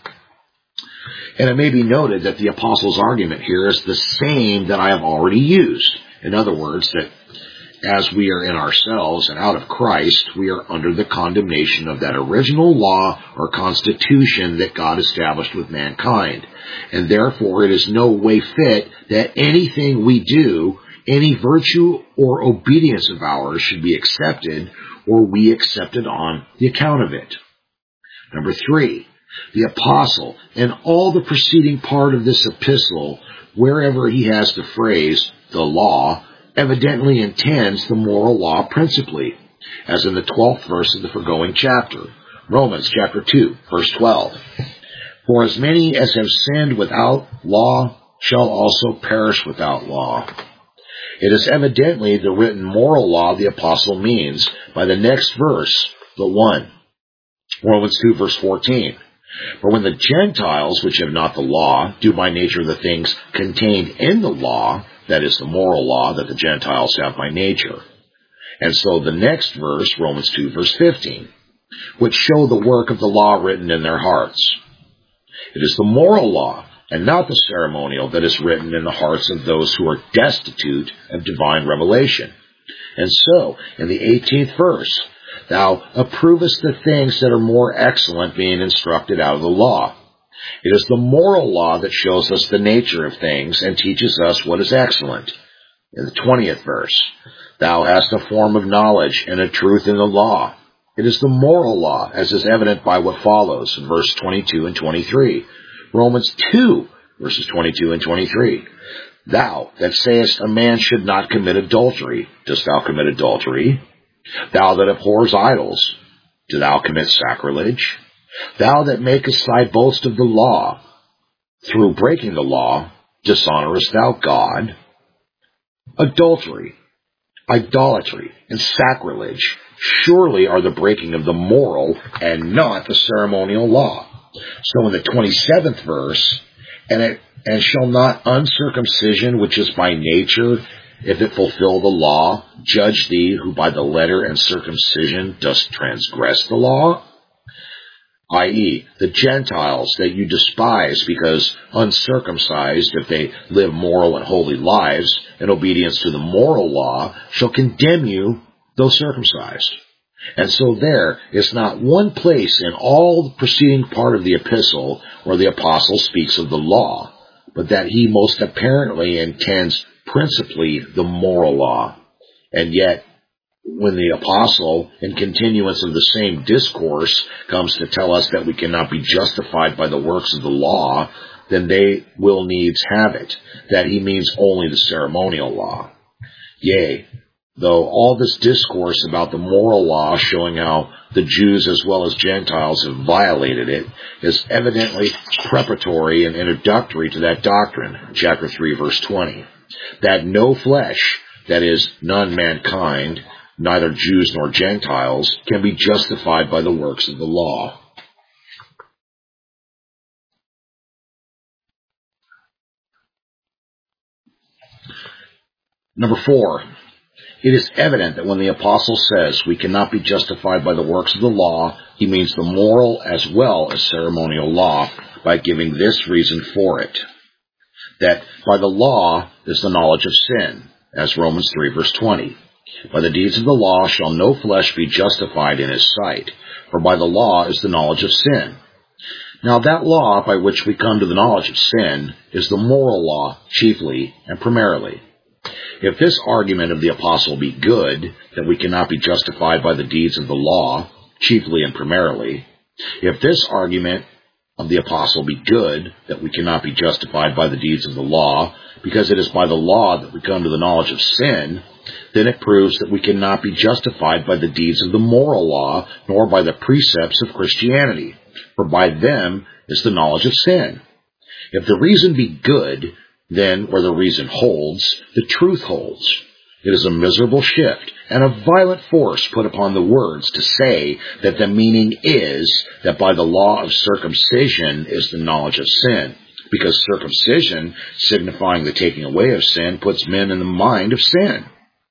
And it may be noted that the apostle's argument here is the same that I have already used. In other words, that as we are in ourselves and out of Christ, we are under the condemnation of that original law or constitution that God established with mankind. And therefore, it is no way fit that anything we do, any virtue or obedience of ours should be accepted, or we accepted on the account of it. Number three, the apostle, in all the preceding part of this epistle, wherever he has the phrase, the law, evidently intends the moral law principally, as in the twelfth verse of the foregoing chapter, Romans chapter two, verse twelve. For as many as have sinned without law shall also perish without law. It is evidently the written moral law the apostle means by the next verse, the one, Romans two, verse fourteen. For when the Gentiles, which have not the law, do by nature the things contained in the law, that is the moral law that the Gentiles have by nature. And so the next verse, Romans two, verse fifteen, which show the work of the law written in their hearts. It is the moral law, and not the ceremonial, that is written in the hearts of those who are destitute of divine revelation. And so, in the eighteenth verse, thou approvest the things that are more excellent, being instructed out of the law. It is the moral law that shows us the nature of things and teaches us what is excellent. In the twentieth verse, thou hast a form of knowledge and a truth in the law. it is the moral law, as is evident by what follows in verse twenty-two and twenty-three. Romans two, verses twenty-two and twenty-three. Thou that sayest a man should not commit adultery, dost thou commit adultery? Thou that abhors idols, do thou commit sacrilege? Thou that makest thy boast of the law, through breaking the law, dishonorest thou God? Adultery, idolatry, and sacrilege surely are the breaking of the moral and not the ceremonial law. So in the twenty-seventh verse, and it and shall not uncircumcision, which is by nature, if it fulfill the law, judge thee who by the letter and circumcision dost transgress the law? that is, the Gentiles that you despise because uncircumcised, if they live moral and holy lives in obedience to the moral law, shall condemn you though circumcised. And so there is not one place in all the preceding part of the epistle where the apostle speaks of the law, but that he most apparently intends principally the moral law. And yet, when the apostle, in continuance of the same discourse, comes to tell us that we cannot be justified by the works of the law, then they will needs have it, that he means only the ceremonial law. Yea, though all this discourse about the moral law showing how the Jews as well as Gentiles have violated it is evidently preparatory and introductory to that doctrine, chapter three, verse twenty, that no flesh, that is, none mankind, neither Jews nor Gentiles, can be justified by the works of the law. Number four, it is evident that when the apostle says we cannot be justified by the works of the law, he means the moral as well as ceremonial law by giving this reason for it, that by the law is the knowledge of sin, as Romans three, verse twenty. By the deeds of the law shall no flesh be justified in his sight, for by the law is the knowledge of sin. Now that law by which we come to the knowledge of sin is the moral law chiefly and primarily. If this argument of the apostle be good, that we cannot be justified by the deeds of the law, chiefly and primarily, if this argument of the apostle be good, that we cannot be justified by the deeds of the law, because it is by the law that we come to the knowledge of sin, then it proves that we cannot be justified by the deeds of the moral law, nor by the precepts of Christianity, for by them is the knowledge of sin. If the reason be good, then where the reason holds, the truth holds. It is a miserable shift and a violent force put upon the words to say that the meaning is that by the law of circumcision is the knowledge of sin, because circumcision, signifying the taking away of sin, puts men in the mind of sin.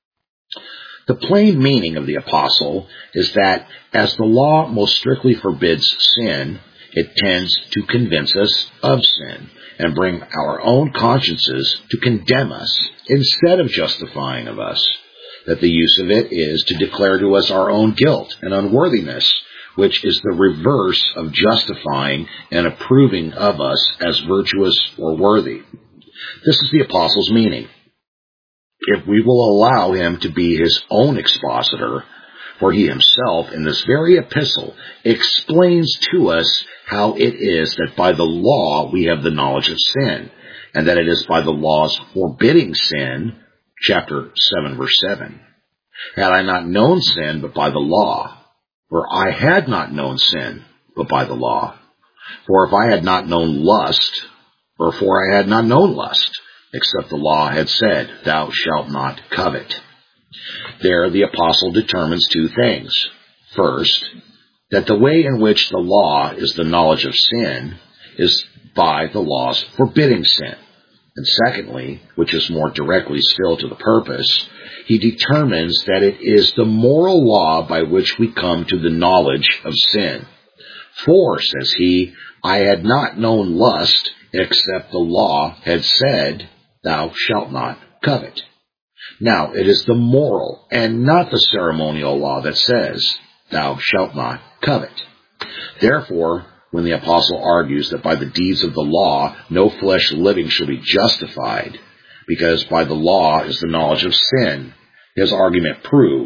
The plain meaning of the apostle is that as the law most strictly forbids sin, it tends to convince us of sin and bring our own consciences to condemn us instead of justifying of us, that the use of it is to declare to us our own guilt and unworthiness, which is the reverse of justifying and approving of us as virtuous or worthy. This is the apostle's meaning. If we will allow him to be his own expositor, for he himself in this very epistle explains to us how it is that by the law we have the knowledge of sin, and that it is by the laws forbidding sin, chapter seven, verse seven. Had I not known sin but by the law, for I had not known sin but by the law, for if I had not known lust, or for I had not known lust, except the law had said, thou shalt not covet. There the apostle determines two things. First, that the way in which the law is the knowledge of sin is by the laws forbidding sin. And secondly, which is more directly still to the purpose, he determines that it is the moral law by which we come to the knowledge of sin. For, says he, I had not known lust except the law had said, thou shalt not covet. Now, it is the moral and not the ceremonial law that says, thou shalt not covet. Therefore, when the apostle argues that by the deeds of the law no flesh living shall be justified, because by the law is the knowledge of sin, his argument proves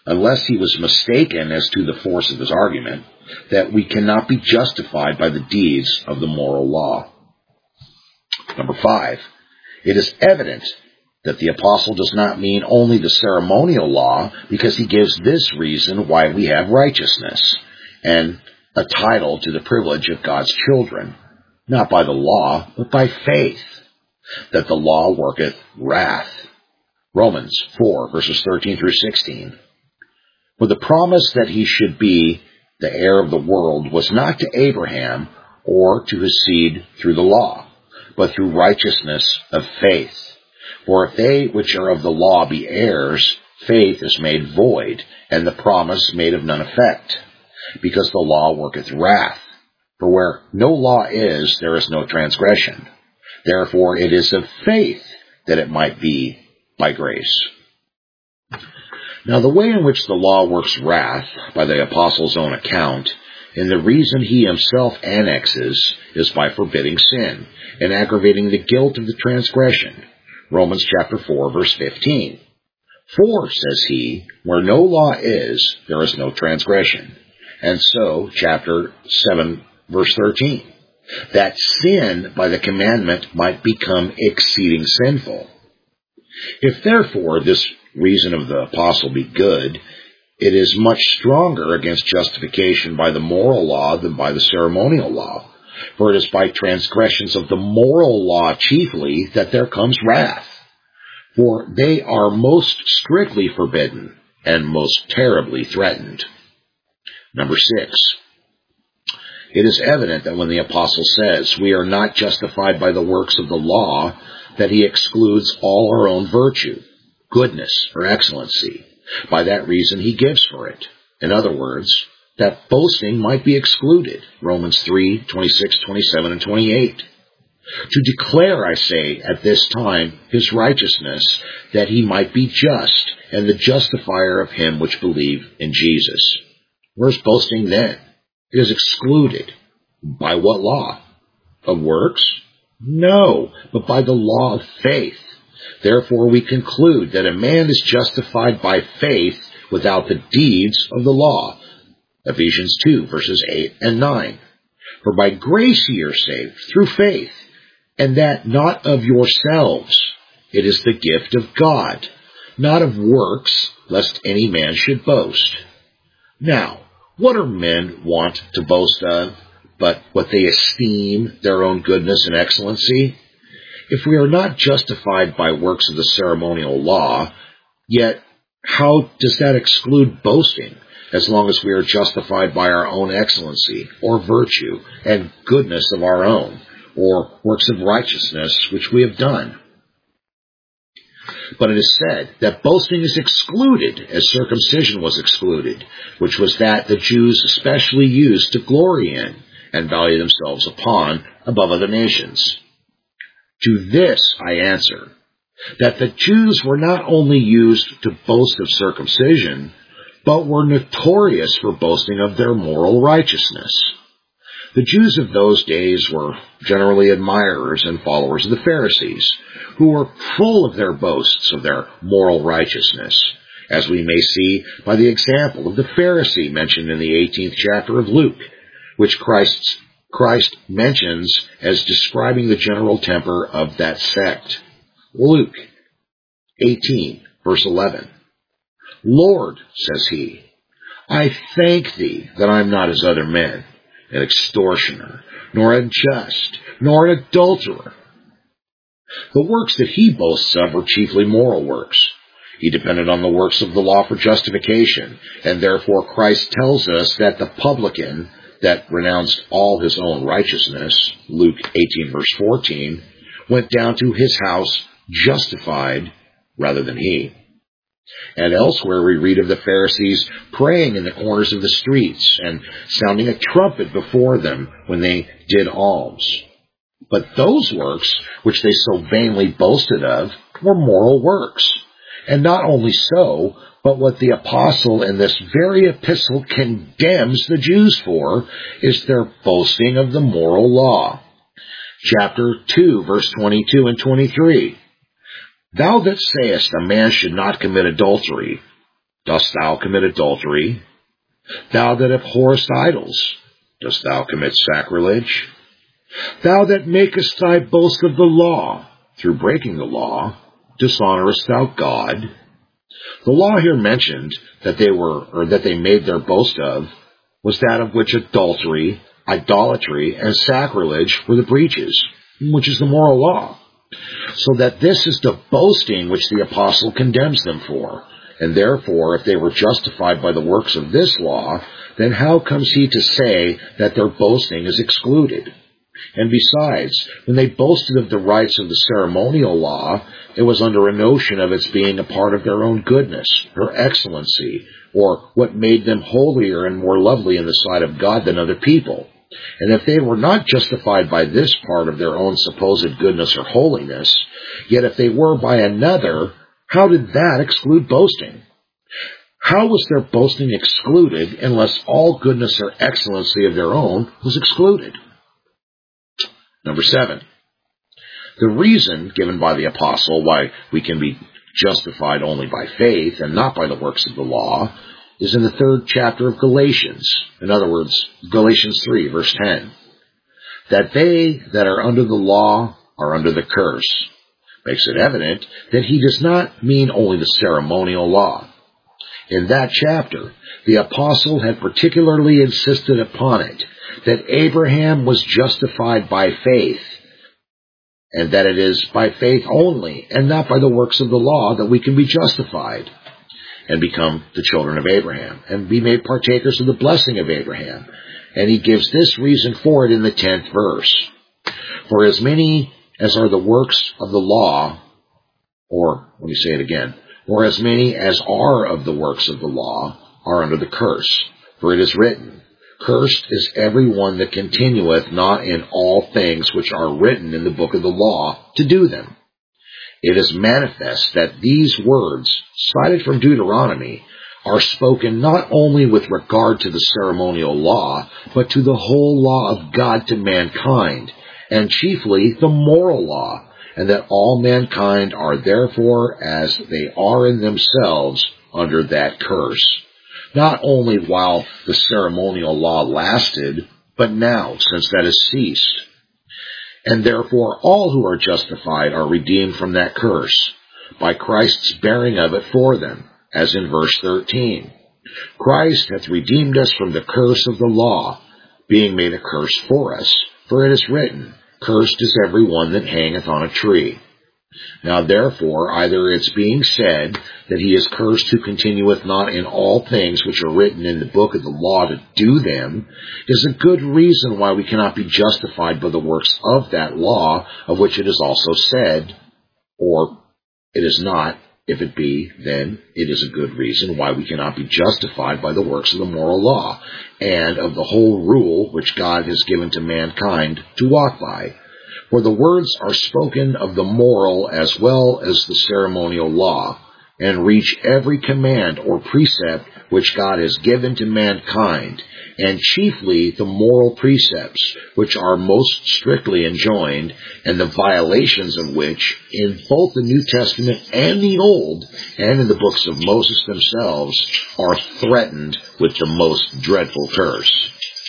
unless he was mistaken as to the force of his argument, that we cannot be justified by the deeds of the moral law. Number five, it is evident that the apostle does not mean only the ceremonial law, because he gives this reason why we have righteousness and a title to the privilege of God's children, not by the law, but by faith, that the law worketh wrath. Romans four, verses thirteen through sixteen. For the promise that he should be the heir of the world was not to Abraham or to his seed through the law, but through righteousness of faith. For if they which are of the law be heirs, faith is made void, and the promise made of none effect, because the law worketh wrath. For where no law is, there is no transgression. Therefore it is of faith that it might be by grace. Now the way in which the law works wrath, by the apostle's own account, and the reason he himself annexes, is by forbidding sin and aggravating the guilt of the transgression. Romans chapter four, verse fifteen. For, says he, where no law is, there is no transgression. And so, chapter seven, verse thirteen, that sin by the commandment might become exceeding sinful. If therefore this reason of the apostle be good, it is much stronger against justification by the moral law than by the ceremonial law. For it is by transgressions of the moral law chiefly that there comes wrath. For they are most strictly forbidden and most terribly threatened. Number six. It is evident that when the apostle says we are not justified by the works of the law, that he excludes all our own virtue, goodness, or excellency. By that reason he gives for it. In other words, that boasting might be excluded. Romans three, twenty-six, twenty-seven, and twenty-eight. To declare, I say, at this time, his righteousness, that he might be just, and the justifier of him which believe in Jesus. Where's boasting then? It is excluded. By what law? Of works? No, but by the law of faith. Therefore we conclude that a man is justified by faith without the deeds of the law. Ephesians two, verses eight and nine. For by grace ye are saved, through faith, and that not of yourselves. It is the gift of God, not of works, lest any man should boast. Now, what are men wont to boast of, but what they esteem their own goodness and excellency? If we are not justified by works of the ceremonial law, yet how does that exclude boasting, as long as we are justified by our own excellency, or virtue, and goodness of our own, or works of righteousness which we have done? But it is said that boasting is excluded, as circumcision was excluded, which was that the Jews especially used to glory in, and value themselves upon, above other nations. To this I answer, that the Jews were not only used to boast of circumcision, but were notorious for boasting of their moral righteousness. The Jews of those days were generally admirers and followers of the Pharisees, who were full of their boasts of their moral righteousness, as we may see by the example of the Pharisee mentioned in the eighteenth chapter of Luke, which Christ's, Christ mentions as describing the general temper of that sect. Luke eighteen, verse eleven. Lord, says he, I thank thee that I am not as other men, an extortioner, nor unjust, nor an adulterer. The works that he boasts of were chiefly moral works. He depended on the works of the law for justification, and therefore Christ tells us that the publican that renounced all his own righteousness, Luke eighteen, verse fourteen, went down to his house justified rather than he. And elsewhere we read of the Pharisees praying in the corners of the streets and sounding a trumpet before them when they did alms. But those works, which they so vainly boasted of, were moral works. And not only so, but what the apostle in this very epistle condemns the Jews for is their boasting of the moral law. Chapter two, verse twenty-two and twenty-three. Thou that sayest a man should not commit adultery, dost thou commit adultery? Thou that abhorrest idols, dost thou commit sacrilege? Thou that makest thy boast of the law, through breaking the law, dishonorest thou God? The law here mentioned that they were, or that they made their boast of, was that of which adultery, idolatry, and sacrilege were the breaches, which is the moral law. So that this is the boasting which the apostle condemns them for. And therefore, if they were justified by the works of this law, then how comes he to say that their boasting is excluded? And besides, when they boasted of the rights of the ceremonial law, it was under a notion of its being a part of their own goodness, or excellency, or what made them holier and more lovely in the sight of God than other people. And if they were not justified by this part of their own supposed goodness or holiness, yet if they were by another, how did that exclude boasting? How was their boasting excluded unless all goodness or excellency of their own was excluded? Number seven, the reason given by the apostle why we can be justified only by faith and not by the works of the law is in the third chapter of Galatians. In other words, Galatians three, verse ten. That they that are under the law are under the curse. Makes it evident that he does not mean only the ceremonial law. In that chapter, the apostle had particularly insisted upon it, that Abraham was justified by faith, and that it is by faith only, and not by the works of the law, that we can be justified and become the children of Abraham, and be made partakers of the blessing of Abraham. And he gives this reason for it in the tenth verse. For as many as are the works of the law, or, let me say it again, or as many as are of the works of the law, are under the curse. For it is written, Cursed is every one that continueth not in all things which are written in the book of the law, to do them. It is manifest that these words, cited from Deuteronomy, are spoken not only with regard to the ceremonial law, but to the whole law of God to mankind, and chiefly the moral law, and that all mankind are therefore, as they are in themselves, under that curse. Not only while the ceremonial law lasted, but now, since that has ceased. And therefore all who are justified are redeemed from that curse, by Christ's bearing of it for them, as in verse thirteen. Christ hath redeemed us from the curse of the law, being made a curse for us. For it is written, Cursed is every one that hangeth on a tree. Now therefore, either it's being said that he is cursed who continueth not in all things which are written in the book of the law to do them, is a good reason why we cannot be justified by the works of that law, of which it is also said, or it is not. If it be, then it is a good reason why we cannot be justified by the works of the moral law, and of the whole rule which God has given to mankind to walk by. For the words are spoken of the moral as well as the ceremonial law, and reach every command or precept which God has given to mankind, and chiefly the moral precepts, which are most strictly enjoined, and the violations of which, in both the New Testament and the Old, and in the books of Moses themselves, are threatened with the most dreadful curse.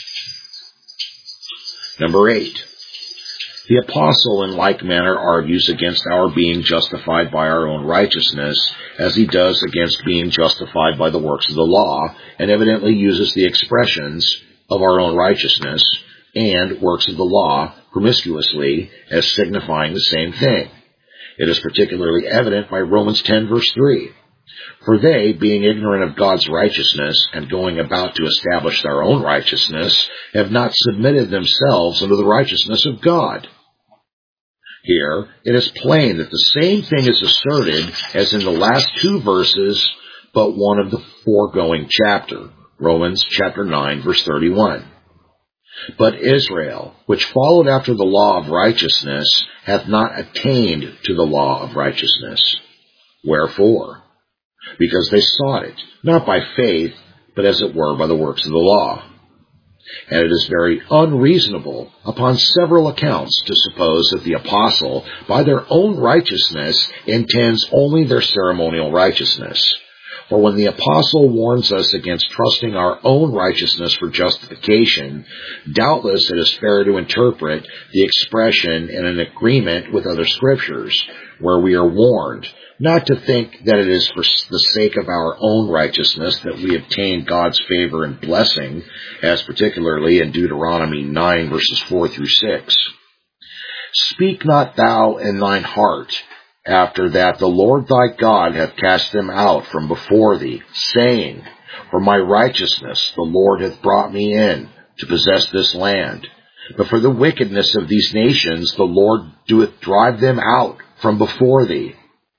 Number eight. The apostle in like manner argues against our being justified by our own righteousness, as he does against being justified by the works of the law, and evidently uses the expressions of our own righteousness and works of the law promiscuously as signifying the same thing. It is particularly evident by Romans ten verse three. For they, being ignorant of God's righteousness and going about to establish their own righteousness, have not submitted themselves unto the righteousness of God. Here, it is plain that the same thing is asserted as in the last two verses, but one of the foregoing chapter, Romans chapter nine, verse thirty-one. But Israel, which followed after the law of righteousness, hath not attained to the law of righteousness. Wherefore? Because they sought it, not by faith, but as it were by the works of the law. And it is very unreasonable, upon several accounts, to suppose that the apostle, by their own righteousness, intends only their ceremonial righteousness, For when the apostle warns us against trusting our own righteousness for justification, doubtless it is fair to interpret the expression in an agreement with other scriptures, where we are warned not to think that it is for the sake of our own righteousness that we obtain God's favor and blessing, as particularly in Deuteronomy nine verses four through six. Speak not thou in thine heart, after that the Lord thy God hath cast them out from before thee, saying, For my righteousness the Lord hath brought me in to possess this land. But for the wickedness of these nations the Lord doeth drive them out from before thee.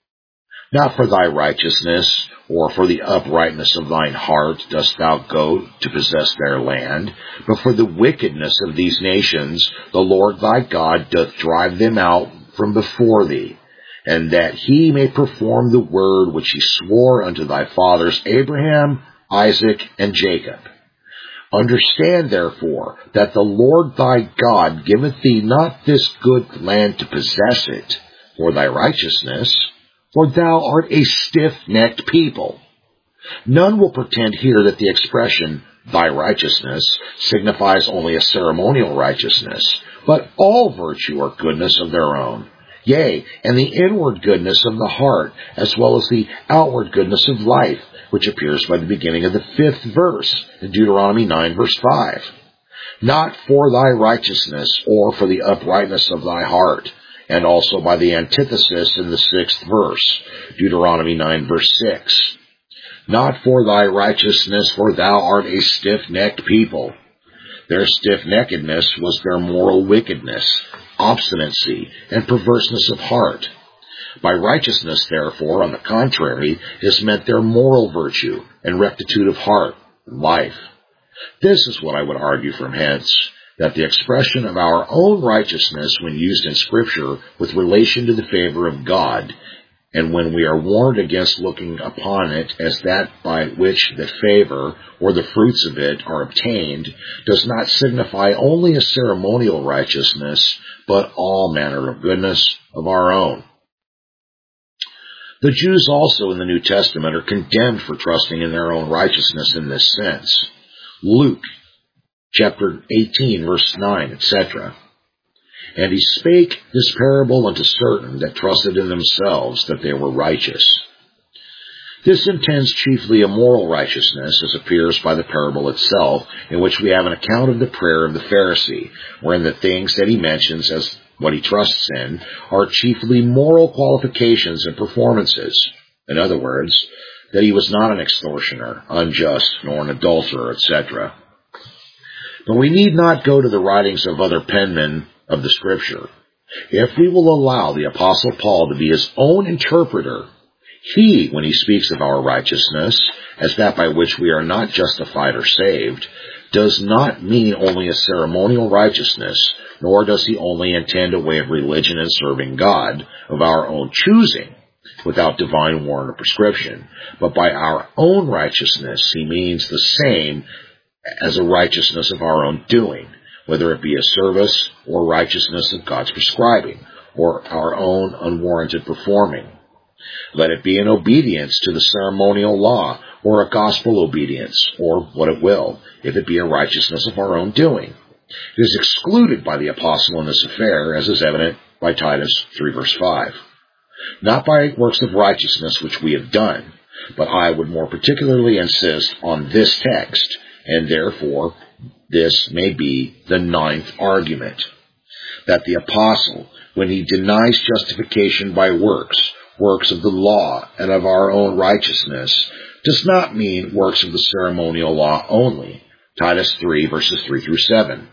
Not for thy righteousness, or for the uprightness of thine heart dost thou go to possess their land, but for the wickedness of these nations the Lord thy God doth drive them out from before thee, and that he may perform the word which he swore unto thy fathers Abraham, Isaac, and Jacob. Understand therefore that the Lord thy God giveth thee not this good land to possess it for thy righteousness, for thou art a stiff-necked people. None will pretend here that the expression, thy righteousness, signifies only a ceremonial righteousness, but all virtue or goodness of their own. Yea, and the inward goodness of the heart, as well as the outward goodness of life, which appears by the beginning of the fifth verse in Deuteronomy nine verse five. Not for thy righteousness, or for the uprightness of thy heart, and also by the antithesis in the sixth verse, Deuteronomy nine verse six. Not for thy righteousness, for thou art a stiff-necked people. Their stiff-neckedness was their moral wickedness, obstinacy, and perverseness of heart. By righteousness, therefore, on the contrary, is meant their moral virtue and rectitude of heart and life. This is what I would argue from hence, that the expression of our own righteousness when used in Scripture with relation to the favor of God, and when we are warned against looking upon it as that by which the favor or the fruits of it are obtained, does not signify only a ceremonial righteousness, but all manner of goodness of our own. The Jews also in the New Testament are condemned for trusting in their own righteousness in this sense. Luke chapter eighteen, verse nine, et cetera. And he spake this parable unto certain that trusted in themselves that they were righteous. This intends chiefly a moral righteousness, as appears by the parable itself, in which we have an account of the prayer of the Pharisee, wherein the things that he mentions as what he trusts in are chiefly moral qualifications and performances. In other words, that he was not an extortioner, unjust, nor an adulterer, et cetera. But we need not go to the writings of other penmen of the Scripture. If we will allow the Apostle Paul to be his own interpreter, he, when he speaks of our righteousness, as that by which we are not justified or saved, does not mean only a ceremonial righteousness, nor does he only intend a way of religion and serving God of our own choosing, without divine warrant or prescription, but by our own righteousness he means the same as a righteousness of our own doing, whether it be a service or righteousness of God's prescribing, or our own unwarranted performing. Let it be an obedience to the ceremonial law, or a gospel obedience, or what it will, if it be a righteousness of our own doing. It is excluded by the apostle in this affair, as is evident by Titus three verse five. Not by works of righteousness which we have done, but I would more particularly insist on this text, and therefore this may be the ninth argument, that the apostle, when he denies justification by works, works of the law and of our own righteousness, does not mean works of the ceremonial law only, Titus three verses three through seven.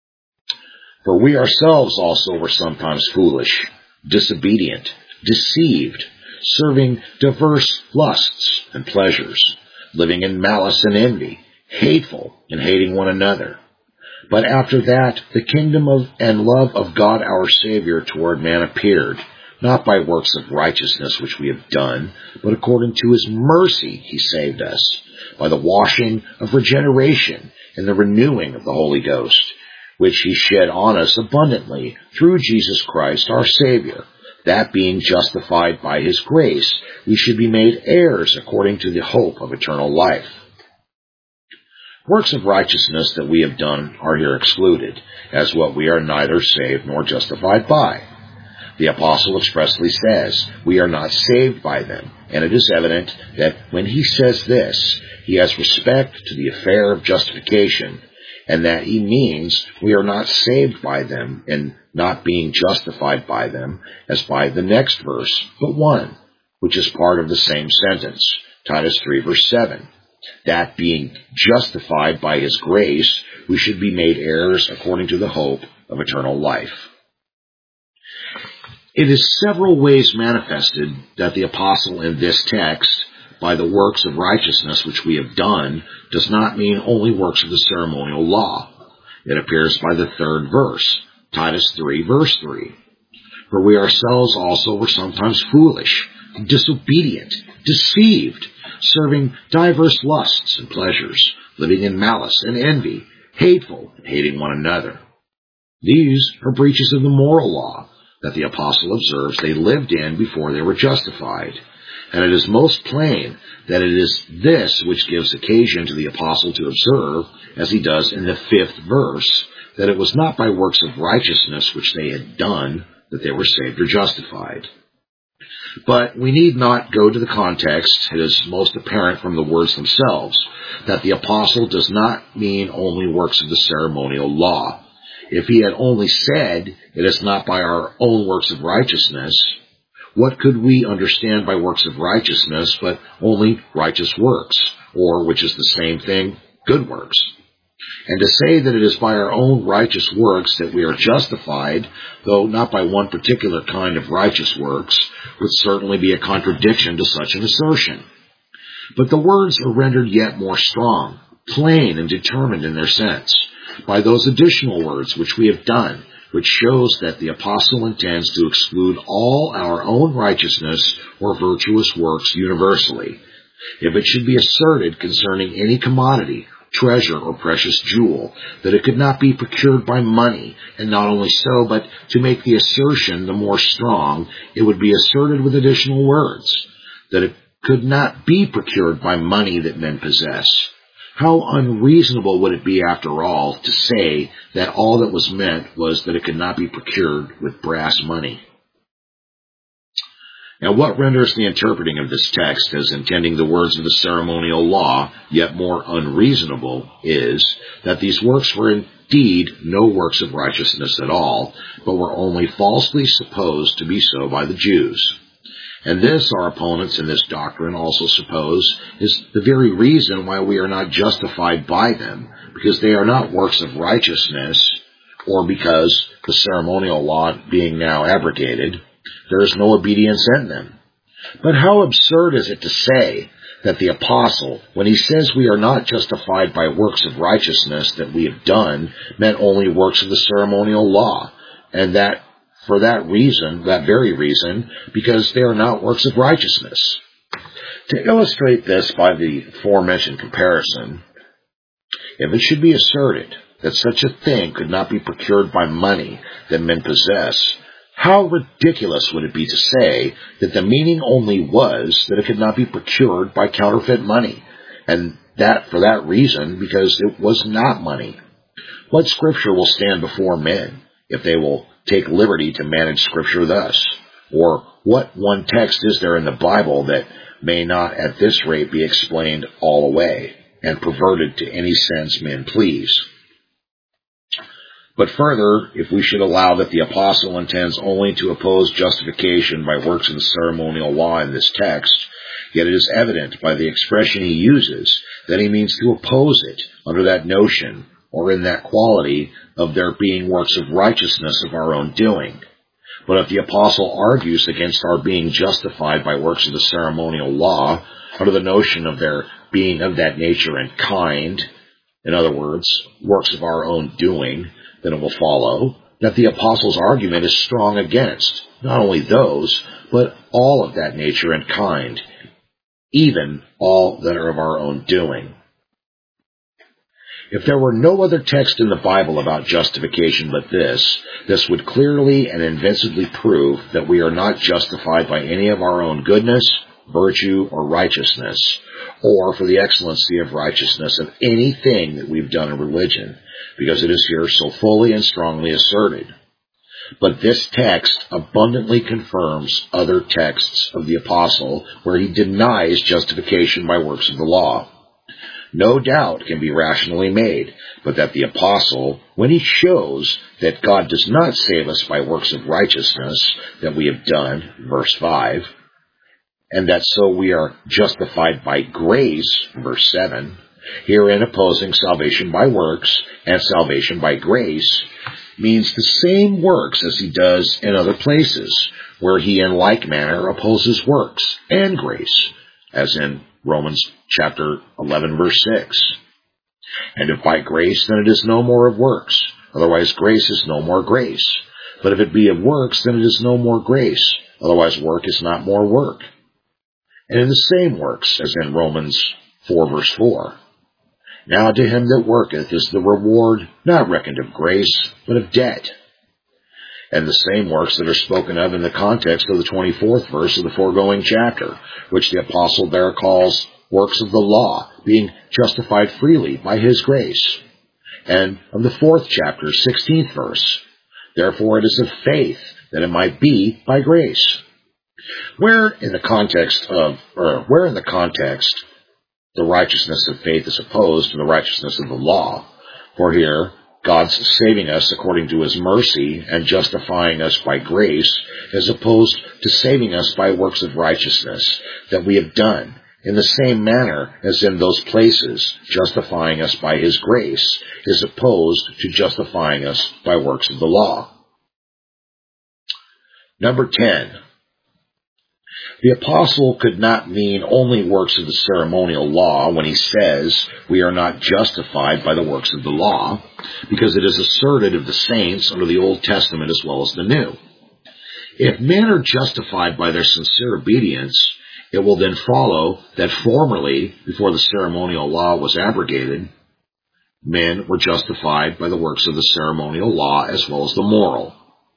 For we ourselves also were sometimes foolish, disobedient, deceived, serving diverse lusts and pleasures, living in malice and envy, hateful and hating one another. But after that, the kingdom of and love of God our Savior toward man appeared, not by works of righteousness which we have done, but according to his mercy he saved us, by the washing of regeneration and the renewing of the Holy Ghost, which he shed on us abundantly through Jesus Christ our Savior, that being justified by his grace, we should be made heirs according to the hope of eternal life. Works of righteousness that we have done are here excluded, as what we are neither saved nor justified by. The apostle expressly says, we are not saved by them, and it is evident that when he says this, he has respect to the affair of justification, and that he means we are not saved by them and not being justified by them, as by the next verse, but one, which is part of the same sentence, Titus three, verse seven. That being justified by his grace, we should be made heirs according to the hope of eternal life. It is several ways manifested that the apostle in this text, by the works of righteousness which we have done, does not mean only works of the ceremonial law. It appears by the third verse, Titus three, verse three. For we ourselves also were sometimes foolish, disobedient, deceived, serving diverse lusts and pleasures, living in malice and envy, hateful and hating one another. These are breaches of the moral law that the apostle observes they lived in before they were justified. And it is most plain that it is this which gives occasion to the apostle to observe, as he does in the fifth verse, that it was not by works of righteousness which they had done that they were saved or justified. But we need not go to the context. It is most apparent from the words themselves that the apostle does not mean only works of the ceremonial law. If he had only said, it is not by our own works of righteousness, what could we understand by works of righteousness but only righteous works, or, which is the same thing, good works? And to say that it is by our own righteous works that we are justified, though not by one particular kind of righteous works, would certainly be a contradiction to such an assertion. But the words are rendered yet more strong, plain, and determined in their sense by those additional words which we have done, which shows that the apostle intends to exclude all our own righteousness or virtuous works universally. If it should be asserted concerning any commodity, treasure, or precious jewel, that it could not be procured by money, and not only so, but to make the assertion the more strong, it would be asserted with additional words, that it could not be procured by money that men possess. How unreasonable would it be, after all, to say that all that was meant was that it could not be procured with brass money? Now, what renders the interpreting of this text as intending the words of the ceremonial law yet more unreasonable is that these works were indeed no works of righteousness at all, but were only falsely supposed to be so by the Jews. And this, our opponents in this doctrine also suppose, is the very reason why we are not justified by them, because they are not works of righteousness, or because, the ceremonial law being now abrogated, there is no obedience in them. But how absurd is it to say that the apostle, when he says we are not justified by works of righteousness that we have done, meant only works of the ceremonial law, and that for that reason, that very reason, because they are not works of righteousness. To illustrate this by the aforementioned comparison, if it should be asserted that such a thing could not be procured by money that men possess, how ridiculous would it be to say that the meaning only was that it could not be procured by counterfeit money, and that for that reason because it was not money? What scripture will stand before men if they will take liberty to manage scripture thus? Or what one text is there in the Bible that may not at this rate be explained all away and perverted to any sense men please? But further, if we should allow that the apostle intends only to oppose justification by works of the ceremonial law in this text, yet it is evident by the expression he uses that he means to oppose it under that notion or in that quality of there being works of righteousness of our own doing. But if the apostle argues against our being justified by works of the ceremonial law under the notion of their being of that nature and kind, in other words, works of our own doing, then it will follow that the apostle's argument is strong against not only those, but all of that nature and kind, even all that are of our own doing. If there were no other text in the Bible about justification but this, this would clearly and invincibly prove that we are not justified by any of our own goodness, virtue, or righteousness, or for the excellency of righteousness of anything that we've done in religion, because it is here so fully and strongly asserted. But this text abundantly confirms other texts of the apostle where he denies justification by works of the law. No doubt can be rationally made, but that the apostle, when he shows that God does not save us by works of righteousness that we have done, verse five, and that so we are justified by grace, verse seven, herein opposing salvation by works and salvation by grace, means the same works as he does in other places, where he in like manner opposes works and grace, as in Romans chapter eleven, verse six. And if by grace, then it is no more of works. Otherwise grace is no more grace. But if it be of works, then it is no more grace. Otherwise work is not more work. And in the same works, as in Romans four, verse four. Now to him that worketh is the reward not reckoned of grace, but of debt. And the same works that are spoken of in the context of the twenty-fourth verse of the foregoing chapter, which the apostle there calls works of the law, being justified freely by his grace. And of the fourth chapter, sixteenth verse, therefore it is of faith that it might be by grace. Where in the context of, or where in the context, the righteousness of faith is opposed to the righteousness of the law, for here, God's saving us according to his mercy and justifying us by grace, as opposed to saving us by works of righteousness that we have done, in the same manner as in those places, justifying us by his grace, is opposed to justifying us by works of the law. Number ten. The apostle could not mean only works of the ceremonial law when he says we are not justified by the works of the law, because it is asserted of the saints under the Old Testament as well as the New. If men are justified by their sincere obedience, it will then follow that formerly, before the ceremonial law was abrogated, men were justified by the works of the ceremonial law as well as the moral.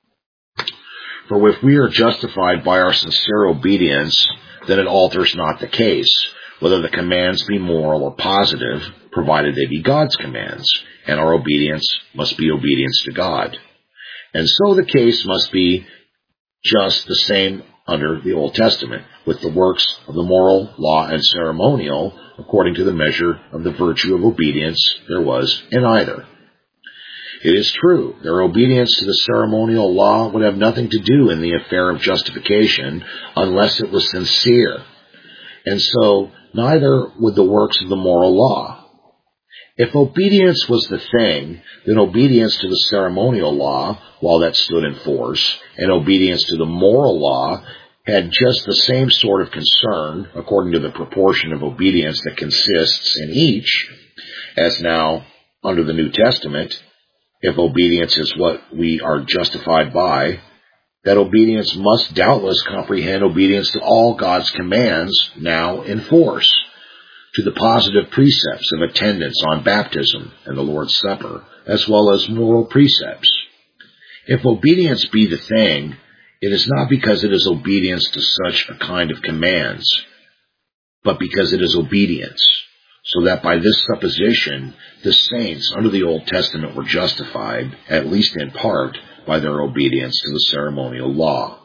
For if we are justified by our sincere obedience, then it alters not the case, whether the commands be moral or positive, provided they be God's commands, and our obedience must be obedience to God. And so the case must be just the same under the Old Testament, with the works of the moral, law, and ceremonial, according to the measure of the virtue of obedience there was in either. It is true, their obedience to the ceremonial law would have nothing to do in the affair of justification unless it was sincere, and so neither would the works of the moral law. If obedience was the thing, then obedience to the ceremonial law, while that stood in force, and obedience to the moral law had just the same sort of concern, according to the proportion of obedience that consists in each, as now under the New Testament. If obedience is what we are justified by, that obedience must doubtless comprehend obedience to all God's commands now in force, to the positive precepts of attendance on baptism and the Lord's Supper, as well as moral precepts. If obedience be the thing, it is not because it is obedience to such a kind of commands, but because it is obedience, so that by this supposition, the saints under the Old Testament were justified, at least in part, by their obedience to the ceremonial law.